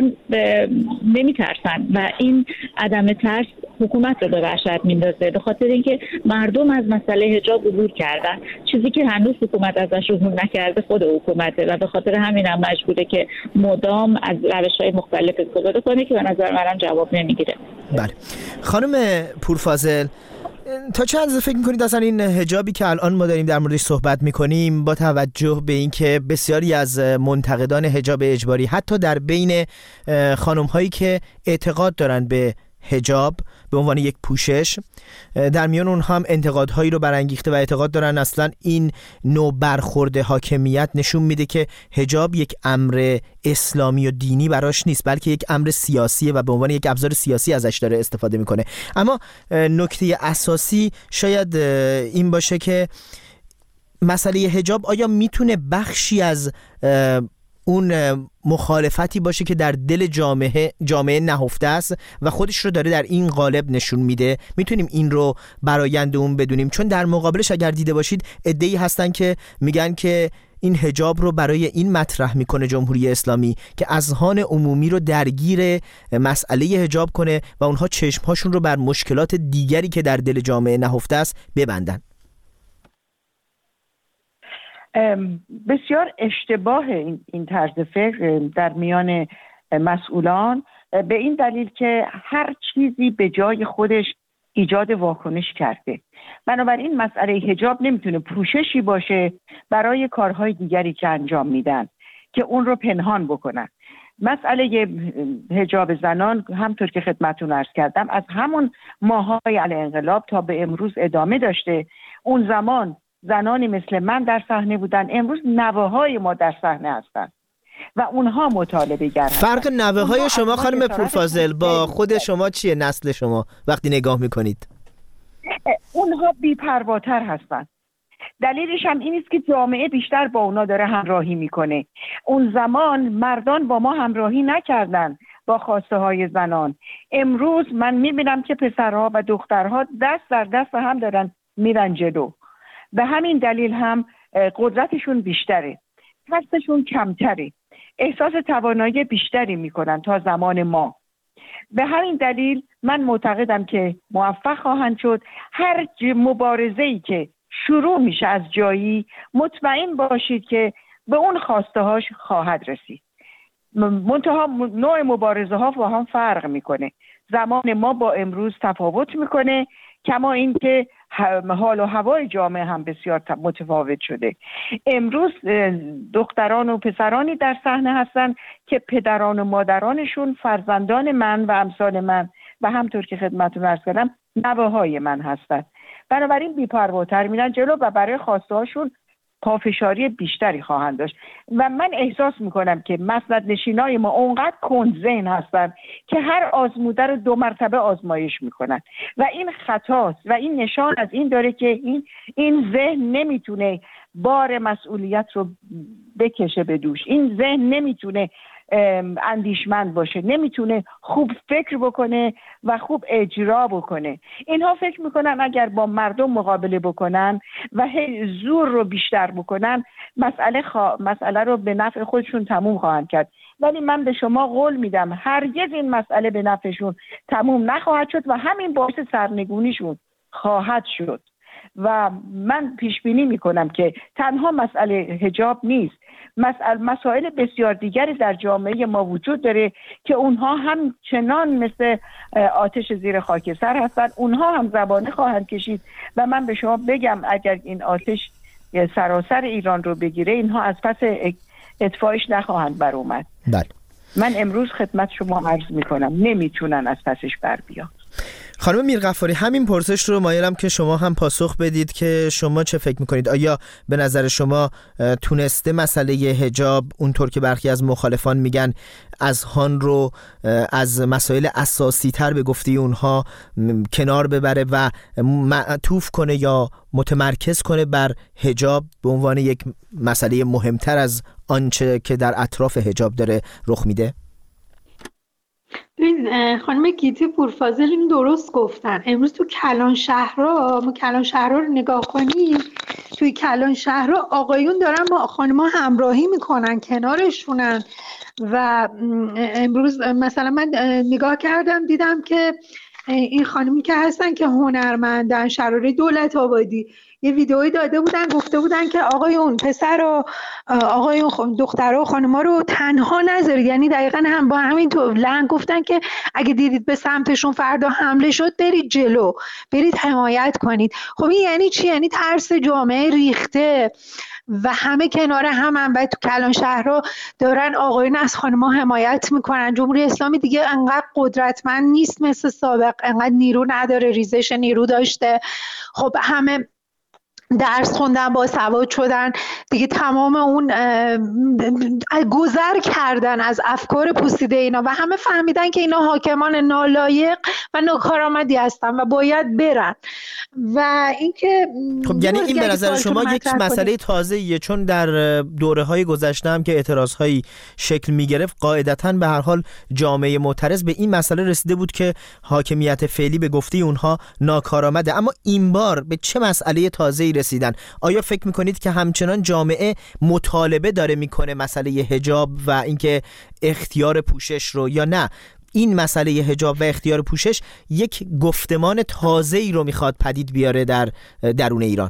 نمیترسن و این عدم ترس حکومت رو به وحشت میندازه، به خاطر اینکه مردم از مسئله حجاب عبور کردن. چیزی که هنوز حکومت ازش عبور نکرده خود حکومته و به خاطر همین هم مجبوره که مدام از روش‌های مختلف استفاده کنه که به نظر منم جواب نمیگیره. بله خانم پورفاضل، تا چند اندازه فکر می‌کنید اصلا این حجابی که الان ما داریم در موردش صحبت می‌کنیم با توجه به اینکه بسیاری از منتقدان حجاب اجباری حتی در بین خانم‌هایی که اعتقاد دارن به حجاب به عنوان یک پوشش، در میان اونها هم انتقادهایی رو برانگیخته و اعتقاد دارن اصلا این نوع برخورد حاکمیت نشون میده که حجاب یک امر اسلامی و دینی براش نیست، بلکه یک امر سیاسیه و به عنوان یک ابزار سیاسی ازش داره استفاده میکنه. اما نکته اساسی شاید این باشه که مسئله حجاب آیا میتونه بخشی از اون مخالفتی باشه که در دل جامعه جامعه نهفته است و خودش رو داره در این قالب نشون میده؟ میتونیم این رو برآیند اون بدونیم؟ چون در مقابلش اگر دیده باشید عده‌ای هستن که میگن که این حجاب رو برای این مطرح میکنه جمهوری اسلامی که اذهان عمومی رو درگیر مسئله حجاب کنه و اونها چشمهاشون رو بر مشکلات دیگری که در دل جامعه نهفته است ببندن. بسیار اشتباه این, این طرز فکر در میان مسئولان به این دلیل که هر چیزی به جای خودش ایجاد واکنش کرده. بنابراین مسئله حجاب نمیتونه پوششی باشه برای کارهای دیگری که انجام میدن که اون رو پنهان بکنن. مسئله حجاب زنان همطور که خدمتتون عرض کردم از همون ماهای علی انقلاب تا به امروز ادامه داشته. اون زمان زنانی مثل من در صحنه بودن، امروز نوه‌های ما در صحنه هستن و اونها مطالبه گر هستن. فرق نوه‌های شما خانم پورفاضل با خود شما چیه؟ نسل شما وقتی نگاه میکنید اونها بی‌پرواتر هستن. دلیلش هم این است که جامعه بیشتر با اونا داره همراهی میکنه. اون زمان مردان با ما همراهی نکردن، با خواسته های زنان. امروز من میبینم که پسرها و دخترها دست در دست هم دارن میرن جلو. به همین دلیل هم قدرتشون بیشتره، ترسشون کمتره، احساس توانایی بیشتری میکنن تا زمان ما. به همین دلیل من معتقدم که موفق خواهند شد. هر مبارزه‌ای که شروع میشه از جایی، مطمئن باشید که به اون خواسته هاش خواهد رسید. منتها نوع مبارزه ها با هم فرق میکنه. زمان ما با امروز تفاوت میکنه، کما این که حال و هوای جامعه هم بسیار متفاوت شده. امروز دختران و پسرانی در صحنه هستن که پدران و مادرانشون فرزندان من و امثال من و همطور که خدمتتون عرض کردم نوه‌های من هستن. بنابراین بی‌پرواتر میرن جلو و برای خواسته هاشون پافشاری بیشتری خواهند داشت. و من احساس میکنم که مسند نشینای ما اونقدر کندذهن هستن که هر آزموده رو دو مرتبه آزمایش میکنن و این خطاست و این نشان از این داره که این این ذهن نمیتونه بار مسئولیت رو بکشه به دوش. این ذهن نمیتونه اندیشمند باشه، نمیتونه خوب فکر بکنه و خوب اجرا بکنه. اینها فکر میکنن اگر با مردم مقابله بکنن و زور رو بیشتر بکنن مسئله, خوا... مسئله رو به نفع خودشون تموم خواهند کرد. ولی من به شما قول میدم هرگز این مسئله به نفعشون تموم نخواهد شد و همین باعث سرنگونیشون خواهد شد. و من پیش بینی میکنم که تنها مسئله حجاب نیست، مسائل مسائل بسیار دیگری در جامعه ما وجود داره که اونها هم چنان مثل آتش زیر خاکستر هستن، اونها هم زبانه خواهند کشید. و من به شما بگم اگر این آتش سراسر ایران رو بگیره اینها از پس اطفایش نخواهند بر اومد. بله. من امروز خدمت شما عرض میکنم نمیتونن از پسش بر بیان. خانم میرغفاری، همین پرسش رو مایلم که شما هم پاسخ بدید که شما چه فکر میکنید؟ آیا به نظر شما تونسته مسئله حجاب اونطور که برخی از مخالفان میگن اذهان رو از مسائل اساسی تر به گفته اونها کنار ببره و معطوف کنه یا متمرکز کنه بر حجاب به عنوان یک مسئله مهمتر از آنچه که در اطراف حجاب داره رخ میده؟ ببین خانم گیتی پورفاضل این درست گفتن. امروز تو کلان شهرها، ما کلان شهرها رو نگاه کنیم، توی کلان شهرها آقایون دارن با خانم‌ها همراهی میکنن، کنارشونن. و امروز مثلا من نگاه کردم دیدم که این خانمی که هستن که هنرمندن، شراره دولت آبادی، یه ویدئویی داده بودن گفته بودن که آقایون پسر و آقایون دخترها و خانم‌ها رو تنها نذارید. یعنی دقیقاً هم با همین تو لنگ گفتن که اگه دیدید به سمتشون فردا حمله شد برید جلو، برید حمایت کنید. خب این یعنی چی؟ یعنی ترس جامعه ریخته و همه کنار هم هم و تو کلان شهرها دارن آقایون از خانم‌ها حمایت میکنن. جمهوری اسلامی دیگه انقدر قدرتمند نیست مثل سابق، انقدر نیرو نداره، ریزش نیرو داشته. خب همه درس خوندن، با سواد شدن دیگه، تمام اون گذر کردن از افکار پوسیده اینا و همه فهمیدن که اینا حاکمان نالایق و ناکارآمدی هستن و باید برن. و اینکه خب یعنی این به نظر شما یک مسئله تازه‌ایه، چون در دوره‌های گذشته هم که اعتراض‌هایی شکل می‌گرفت قاعدتاً به هر حال جامعه معترض به این مسئله رسیده بود که حاکمیت فعلی به گفته اونها ناکارآمده. اما این بار به چه مسئله تازه‌ای رسیدن؟ آیا فکر میکنید که همچنان جامعه مطالبه داره میکنه مسئله حجاب و اینکه اختیار پوشش رو، یا نه این مسئله حجاب و اختیار پوشش یک گفتمان تازه‌ای رو میخواد پدید بیاره در درون ایران؟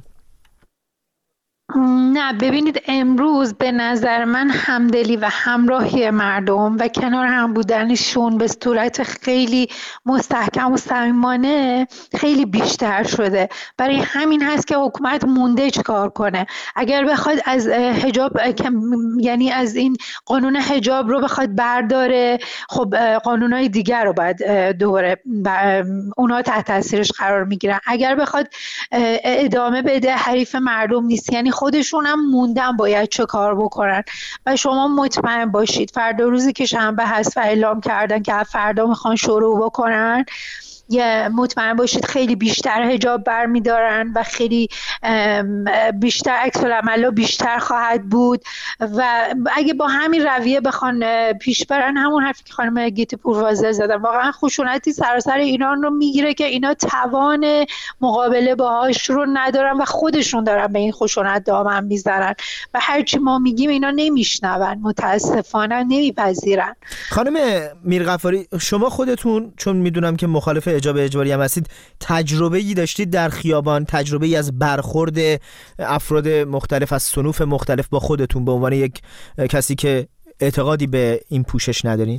نه ببینید، امروز به نظر من همدلی و همراهی مردم و کنار هم بودنشون به صورت خیلی مستحکم و صمیمانه خیلی بیشتر شده. برای همین هست که حکومت مونده چیکار کنه. اگر بخواد از حجاب، یعنی از این قانون حجاب رو بخواد برداره، خب قانونهای دیگر رو باید دوره اونا تحت تاثیرش قرار میگیرن. اگر بخواد ادامه بده حریف مردم نیست، یعنی خودشون هم موندن باید چه کار بکنن. و شما مطمئن باشید فردا روزی که شنبه هست و اعلام کردن که فردا میخوان شروع بکنن، یه مطمئن باشید خیلی بیشتر حجاب برمیدارن و خیلی بیشتر عکس العمل بیشتر خواهد بود و اگه با همین رویه بخوان پیش برن، همون حرفی که خانم گیتی پورفاضل زدن، واقعا خشونتی سراسر ایران رو میگیره که اینا توان مقابله باهاش رو ندارن و خودشون دارن به این خشونت دامن میزنن و هرچی ما میگیم اینا نمیشنون، متاسفانه نمیپذیرن. خانم میرغفاری، شما خودتون چون میدونم که مخالف حجاب اجباری هم هستید، تجربه‌ای داشتید در خیابان، تجربه‌ای از برخورد افراد مختلف از صنوف مختلف با خودتون به عنوان یک کسی که اعتقادی به این پوشش ندارین؟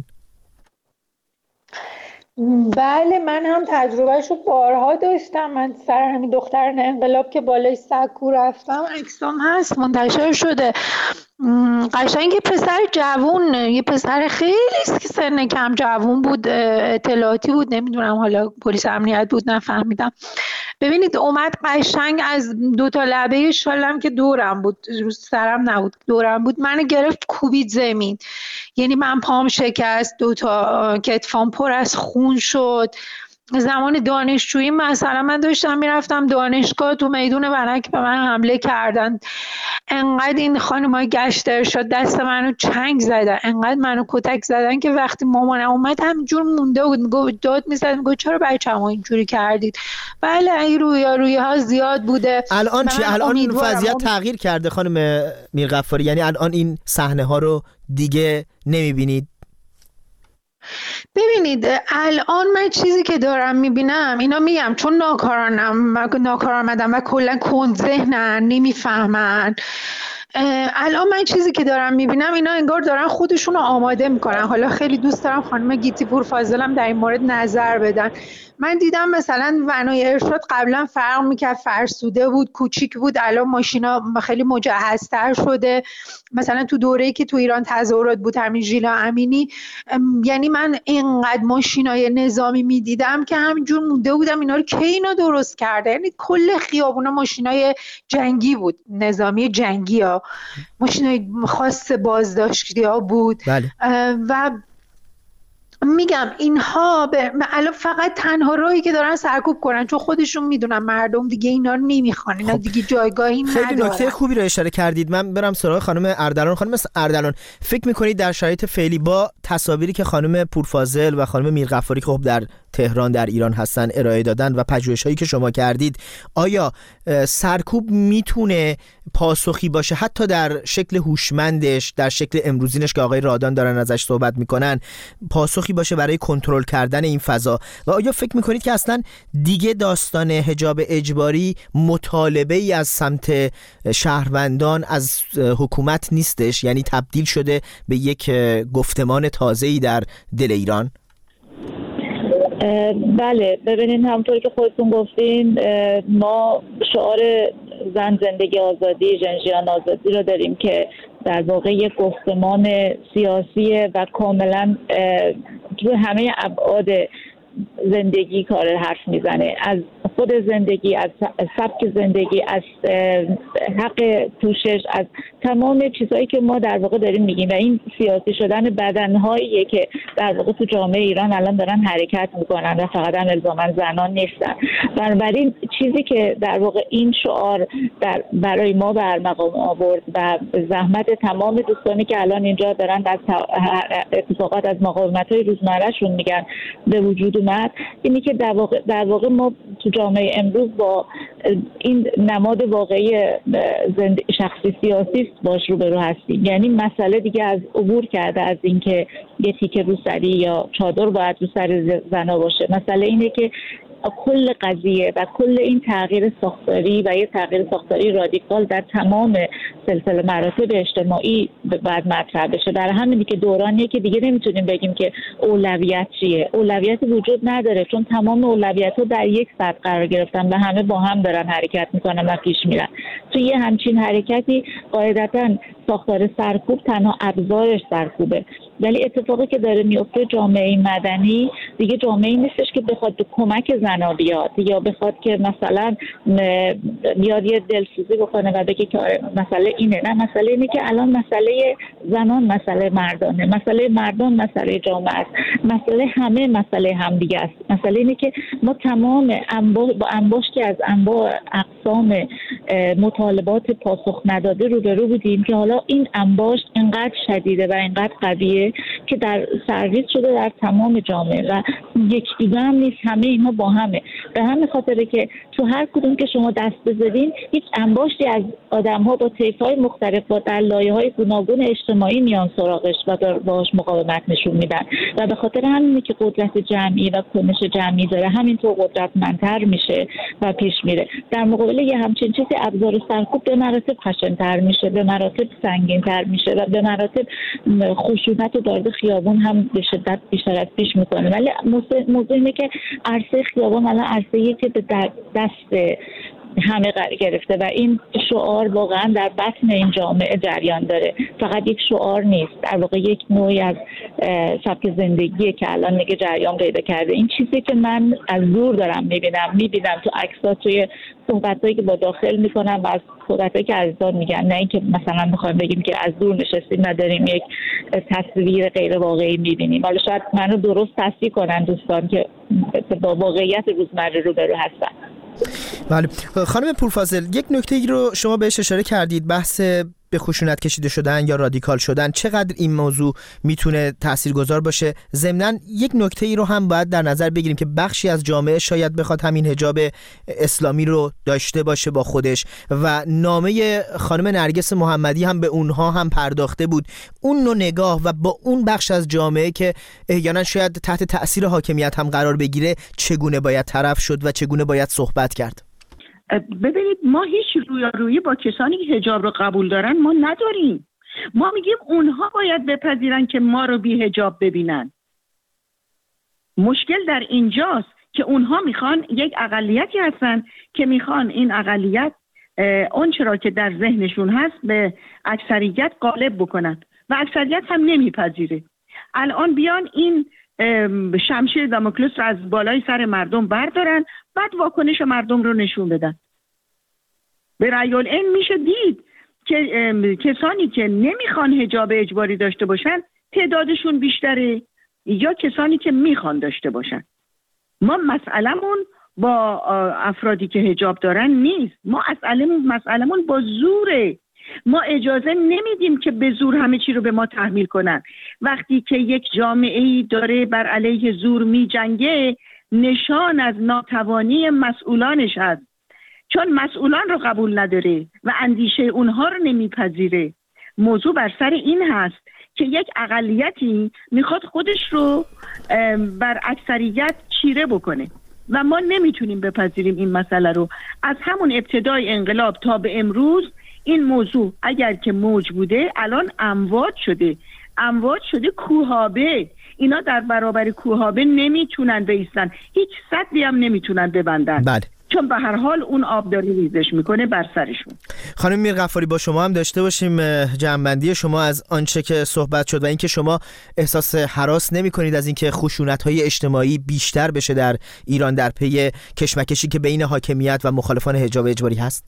بله، من هم تجربهشو بارها داشتم. من سر همین دختران انقلاب که بالای سکو رفتم عکسام هست منتشر شده. قشنگ یه پسر جوون، یه پسر خیلی که سن کم جوون بود، اطلاعاتی بود، نمیدونم حالا پلیس امنیت بود نفهمیدم. ببینید اومد قشنگ از دو تا لبه شالم که دورم بود، روز سرم نبود، دورم بود، منو گرفت کوبید زمین. یعنی من پام شکست، دو تا کتفام پر از خون شد. زمان دانشجویی مثلا من داشتم میرفتم دانشگاه، تو میدون ونک به من حمله کردن. انقدر این خانم‌های گشت ارشاد دست منو چنگ زدن، انقدر منو کتک زدن که وقتی مامانم اومد همینجور مونده بود، میگفت داد میزد، میگفت چرا بچه‌مو اینجوری کردید؟ بله این رویا رویاها زیاد بوده. الان چی؟ الان این وضعیت تغییر کرده خانم میرغفاری؟ یعنی الان این صحنه ها رو دیگه نمیبینید؟ ببینید الان من چیزی که دارم میبینم، اینا میگم چون ناکارانم ناکارآمدم و کلا کند ذهنن، نمیفهمن. الان من چیزی که دارم میبینم اینا انگار دارن خودشون رو آماده میکنن. حالا خیلی دوست دارم خانم گیتی پورفاضلم در این مورد نظر بدن. من دیدم مثلا ونای ارشاد قبلا فرق میکرد، فرسوده بود، کوچیک بود، الان ماشینا خیلی مجهزتر شده. مثلا تو دوره‌ای که تو ایران تظاهرات بود، همین ژیلا امینی، یعنی من اینقدر ماشینای نظامی میدیدم که همینجور مونده بودم اینا رو کی اینا درست کرده. یعنی کل خیابونا ماشینای جنگی بود، نظامی جنگی ها، ماشینای خاص بازداشتی ها بود. بله. و میگم اینها به الان فقط تنها راهی که دارن سرکوب کنن، چون خودشون میدونن مردم دیگه اینا رو نمیخوان، اینا دیگه جایگاهی ندارن. خیلی نکته خوبی رو اشاره کردید. من برم سراغ خانم اردلان. خانم اردلان، فکر میکنید در شرایط فعلی با تصاویری که خانم پورفاضل و خانم میرغفاری که خب در تهران در ایران هستن ارائه دادن و پژوهش‌هایی که شما کردید، آیا سرکوب میتونه پاسخی باشه حتی در شکل هوشمندش، در شکل امروزینش که آقای رادان دارن ازش صحبت میکنن، پاسخی باشه برای کنترل کردن این فضا؟ و آیا فکر میکنید که اصلا دیگه داستان حجاب اجباری مطالبه ای از سمت شهروندان از حکومت نیستش، یعنی تبدیل شده به یک گفتمان تازه‌ای در دل ایران؟ بله، ببینید همونطور که خودتون گفتین ما شعار زن زندگی آزادی، ژنژیان آزادی رو داریم که در واقع یک گفتمان سیاسیه و کاملا تو همه ابعاد زندگی کار حرف میزنه، از خود زندگی، از سبک زندگی، از حق پوشش، از تمام چیزهایی که ما در واقع داریم میگیم و این سیاسی شدن بدنهاییه که در واقع تو جامعه ایران الان دارن حرکت میکنن و فقط هم الزاماً زنان نیستن. بنابراین چیزی که در واقع این شعار در برای ما برمقام آورد و زحمت تمام دوستانی که الان اینجا دارن از اتفاقات از مقاومت‌های روزمره‌شون میگن به وجود اومد، اینی که در واقع در واقع ما تو جامعه امروز با این نماد واقعی شخصی سیاسی باش روبرو هستیم. یعنی مسئله دیگه از عبور کرده از اینکه یه تیکه روسری یا چادر باید رو سر زنا باشه. مسئله اینه که کل قضیه و کل این تغییر ساختاری و یه تغییر ساختاری رادیکال در تمام سلسله مراتب اجتماعی باید مطرح بشه. برای همینه که دورانیه که دیگه نمیتونیم بگیم که اولویت چیه. اولویت وجود نداره، چون تمام اولویت‌ها در یک سطح قرار گرفتن و همه با هم دارن حرکت میکنن و پیش میرن. توی یه همچین حرکتی قاعدتاً ساختار سرکوب تنها ابزارش سرکوبه. ولی اتفاقی که داره میفته جامعه مدنی دیگه جامعه نیستش که بخواد به کمک زنا بیاد یا بخواد که مثلا بیاد یه دلسوزی بکنه و بگه که مسئله اینه. نه، مسئله اینه که الان مسئله زنان مسئله مردانه، مسئله مردان مسئله جامعه است، مسئله همه مسئله همدیگه است. مسئله اینه که ما تمام انباش با انباشتی از انواع اقسام مطالبات پاسخ نداده روبرو بودیم که حالا این انباشت اینقدر شدیده و اینقدر قویه که در سرویس شده در تمام جامعه و یک دیگه هم نیست، همه اینا با همه. به همین خاطره که تو هر کدوم که شما دست بزنین یک انباشتی از آدم‌ها با طیف‌های مختلف با در لایه‌های گوناگون اجتماعی میان سراغش و باهاش مقاومت نشون میدن و به خاطر همینه که قدرت جمعی و کنش جمعی داره همینطور قدرتمندتر میشه و پیش میره. در مقابل یه همچین چیزی ابزار سرکوب به مراتب خشن‌تر میشه، به مراتب سنگین‌تر میشه و به مراتب خشونت و دارد خیابون هم به شدت بیشتر از پیش میکنه. ولی موضوع اینه که عرصه خیابان الان عرصه‌ایه که به دست همه قرار گرفته و این شعار واقعا در بطن این جامعه جریان داره. فقط یک شعار نیست، در واقع یک نوعی از سبک زندگیه که الان دیگه جریان پیدا کرده. این چیزی که من از دور دارم میبینم میبینم تو عکس‌ها، توی صحبتایی که با داخل میکنم و از صحبتایی که عزیزان میگن، نه اینکه مثلا بخوایم بگیم که از دور نشستیم نداریم یک تصویر غیر واقعی میبینیم. حالا شاید منو درست تصحیح کنن دوستان که با واقعیت روزمره روبرو هستن. بله خانم پورفاضل، یک نکته ای رو شما بهش اشاره کردید، بحث به خشونت کشیده شدن یا رادیکال شدن، چقدر این موضوع میتونه تاثیرگذار باشه. ضمناً یک نکته ای رو هم باید در نظر بگیریم که بخشی از جامعه شاید بخواد همین حجاب اسلامی رو داشته باشه با خودش و نامه خانم نرگس محمدی هم به اونها هم پرداخته بود. اون نوع نگاه و با اون بخش از جامعه که احیانا شاید تحت تأثیر حاکمیت هم قرار بگیره چگونه باید طرف شد و چگونه باید صحبت کرد؟ ببینید، ما هیچ رویارویی با کسانی که حجاب رو قبول دارن ما نداریم. ما میگیم اونها باید بپذیرن که ما رو بی حجاب ببینن. مشکل در اینجاست که اونها میخوان، یک اقلیتی هستن که میخوان این اقلیت اون چرا که در ذهنشون هست به اکثریت غالب بکنن و اکثریت هم نمیپذیره. الان بیان این شمشیر داموکلس رو از بالای سر مردم بردارن، بعد واکنش مردم رو نشون بدن. به رأی العین میشه دید که کسانی که نمیخوان حجاب اجباری داشته باشن تعدادشون بیشتره یا کسانی که میخوان داشته باشن. ما مسئلمون با افرادی که حجاب دارن نیست، ما مسئلمون با زوره. ما اجازه نمیدیم که به زور همه چی رو به ما تحمیل کنن. وقتی که یک جامعه‌ای داره بر علیه زور می جنگه، نشان از ناتوانی مسئولانش هست، چون مسئولان رو قبول نداره و اندیشه اونها رو نمیپذیره. موضوع بر سر این هست که یک اقلیتی میخواد خودش رو بر اکثریت چیره بکنه و ما نمیتونیم بپذیریم این مسئله رو. از همون ابتدای انقلاب تا به امروز این موضوع اگر که موج بوده الان امواج شده امواج شده کوهابه. اینا در برابر کوهابه نمیتونن بایستن، هیچ سدی هم نمیتونن ببندن. بله. چون به هر حال اون آب داره ریزش میکنه بر سرشون. خانم میرغفاری، با شما هم داشته باشیم جمع‌بندی شما از آنچه که صحبت شد و اینکه شما احساس هراس نمی‌کنید از اینکه خشونت‌های اجتماعی بیشتر بشه در ایران در پی کشمکشی که بین حاکمیت و مخالفان حجاب اجباری هست.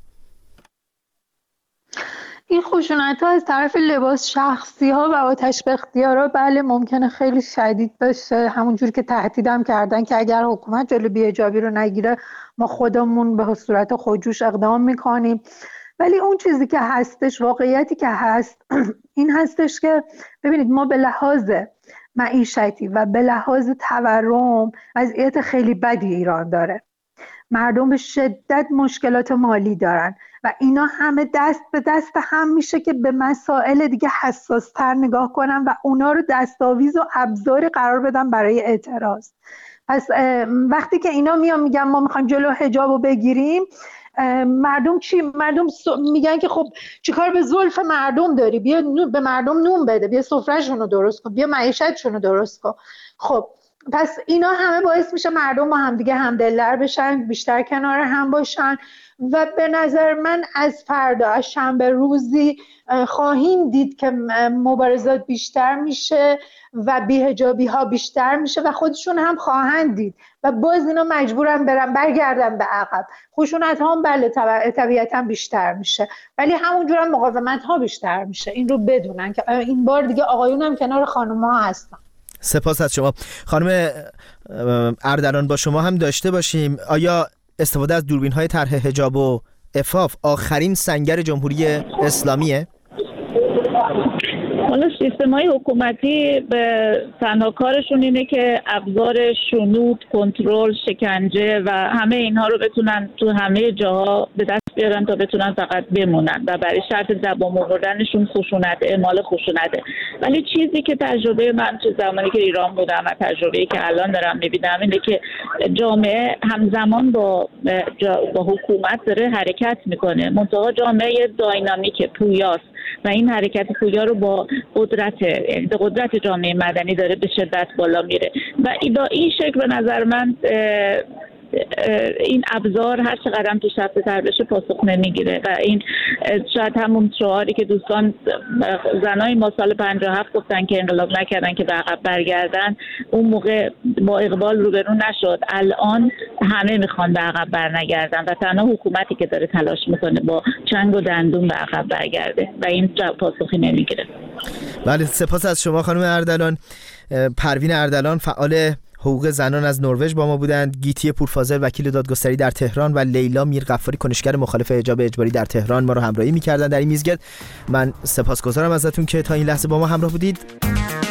این خشونت ها از طرف لباس شخصی ها و آتش به اختیارها بله ممکنه خیلی شدید بشه، همونجور که تهدیدم کردن که اگر حکومت جلو بی‌حجابی رو نگیره ما خودمون به صورت خودجوش اقدام میکنیم. ولی اون چیزی که هستش، واقعیتی که هست این هستش که ببینید ما به لحاظ معیشتی و به لحاظ تورم وضعیت خیلی بدی ایران داره. مردم به شدت مشکلات مالی دارن و اینا همه دست به دست هم میشه که به مسائل دیگه حساس تر نگاه کنن و اونا رو دستاویز و ابزاری قرار بدن برای اعتراض. پس وقتی که اینا میان میگن ما میخوایم جلو حجاب رو بگیریم، مردم چی؟ مردم میگن که خب چیکار به زلف مردم داری؟ بیا به مردم نون بده، بیا سفرهشون رو درست کن، بیا معیشتشون رو درست کن. خب پس اینا همه باعث میشه مردم با همدیگه همدل‌تر بشن، بیشتر کنار هم باشن و به نظر من از فردا، از شنبه روزی خواهیم دید که مبارزات بیشتر میشه و بی‌حجابی ها بیشتر میشه و خودشون هم خواهند دید و باز اینا مجبورن برن برگردن به عقب. خشونت ها هم بله طبیعتا بیشتر میشه، ولی همونجور هم مقاومت ها بیشتر میشه. این رو بدونن که این بار دیگه آقایون هم کنار خانم ها هستن. سپاس از شما. خانم اردلان با شما هم داشته باشیم. آیا استفاده از دوربین های طرح حجاب و عفاف آخرین سنگر جمهوری اسلامیه؟ حالا سیستم‌های حکومتی به تنها کارشون اینه که ابزار شنود، کنترل، شکنجه و همه اینها رو بتونن تو همه جاها به دست بیارن تا بتونن فقط بمونن و برای شرط دوام آوردنشون خشونت، اعمال خشونته. ولی چیزی که تجربه من تو زمانی که ایران بودم و تجربه‌ای که الان دارم می‌بینم اینه که جامعه همزمان با با حکومت داره حرکت میکنه، منتها جامعه داینامیک پویاست و این حرکت پویا رو با قدرت به قدرت جامعه مدنی داره به شدت بالا میره و با این شکل به نظر من این ابزار هر چقدر هم پیشرفته تر بشه پاسخ نمیگیره و این شاید همون شعاری که دوستان زنای ما سال پنجاه و هفت گفتن که انقلاب نکردن که به عقب برگردن، اون موقع با اقبال روبرو نشد. الان همه میخوان به عقب برنگردن و تنها حکومتی که داره تلاش میکنه با چنگ و دندون به عقب برگرده و این پاسخی نمیگیره. بله، سپاس از شما خانم اردلان. پروین اردلان فعال حقوق زنان از نروژ با ما بودند، گیتی پورفاضل وکیل دادگستری در تهران و لیلا میرغفاری کنشگر مخالف حجاب اجباری در تهران ما رو همراهی می‌کردند در این میزگرد. من سپاسگزارم ازتون که تا این لحظه با ما همراه بودید.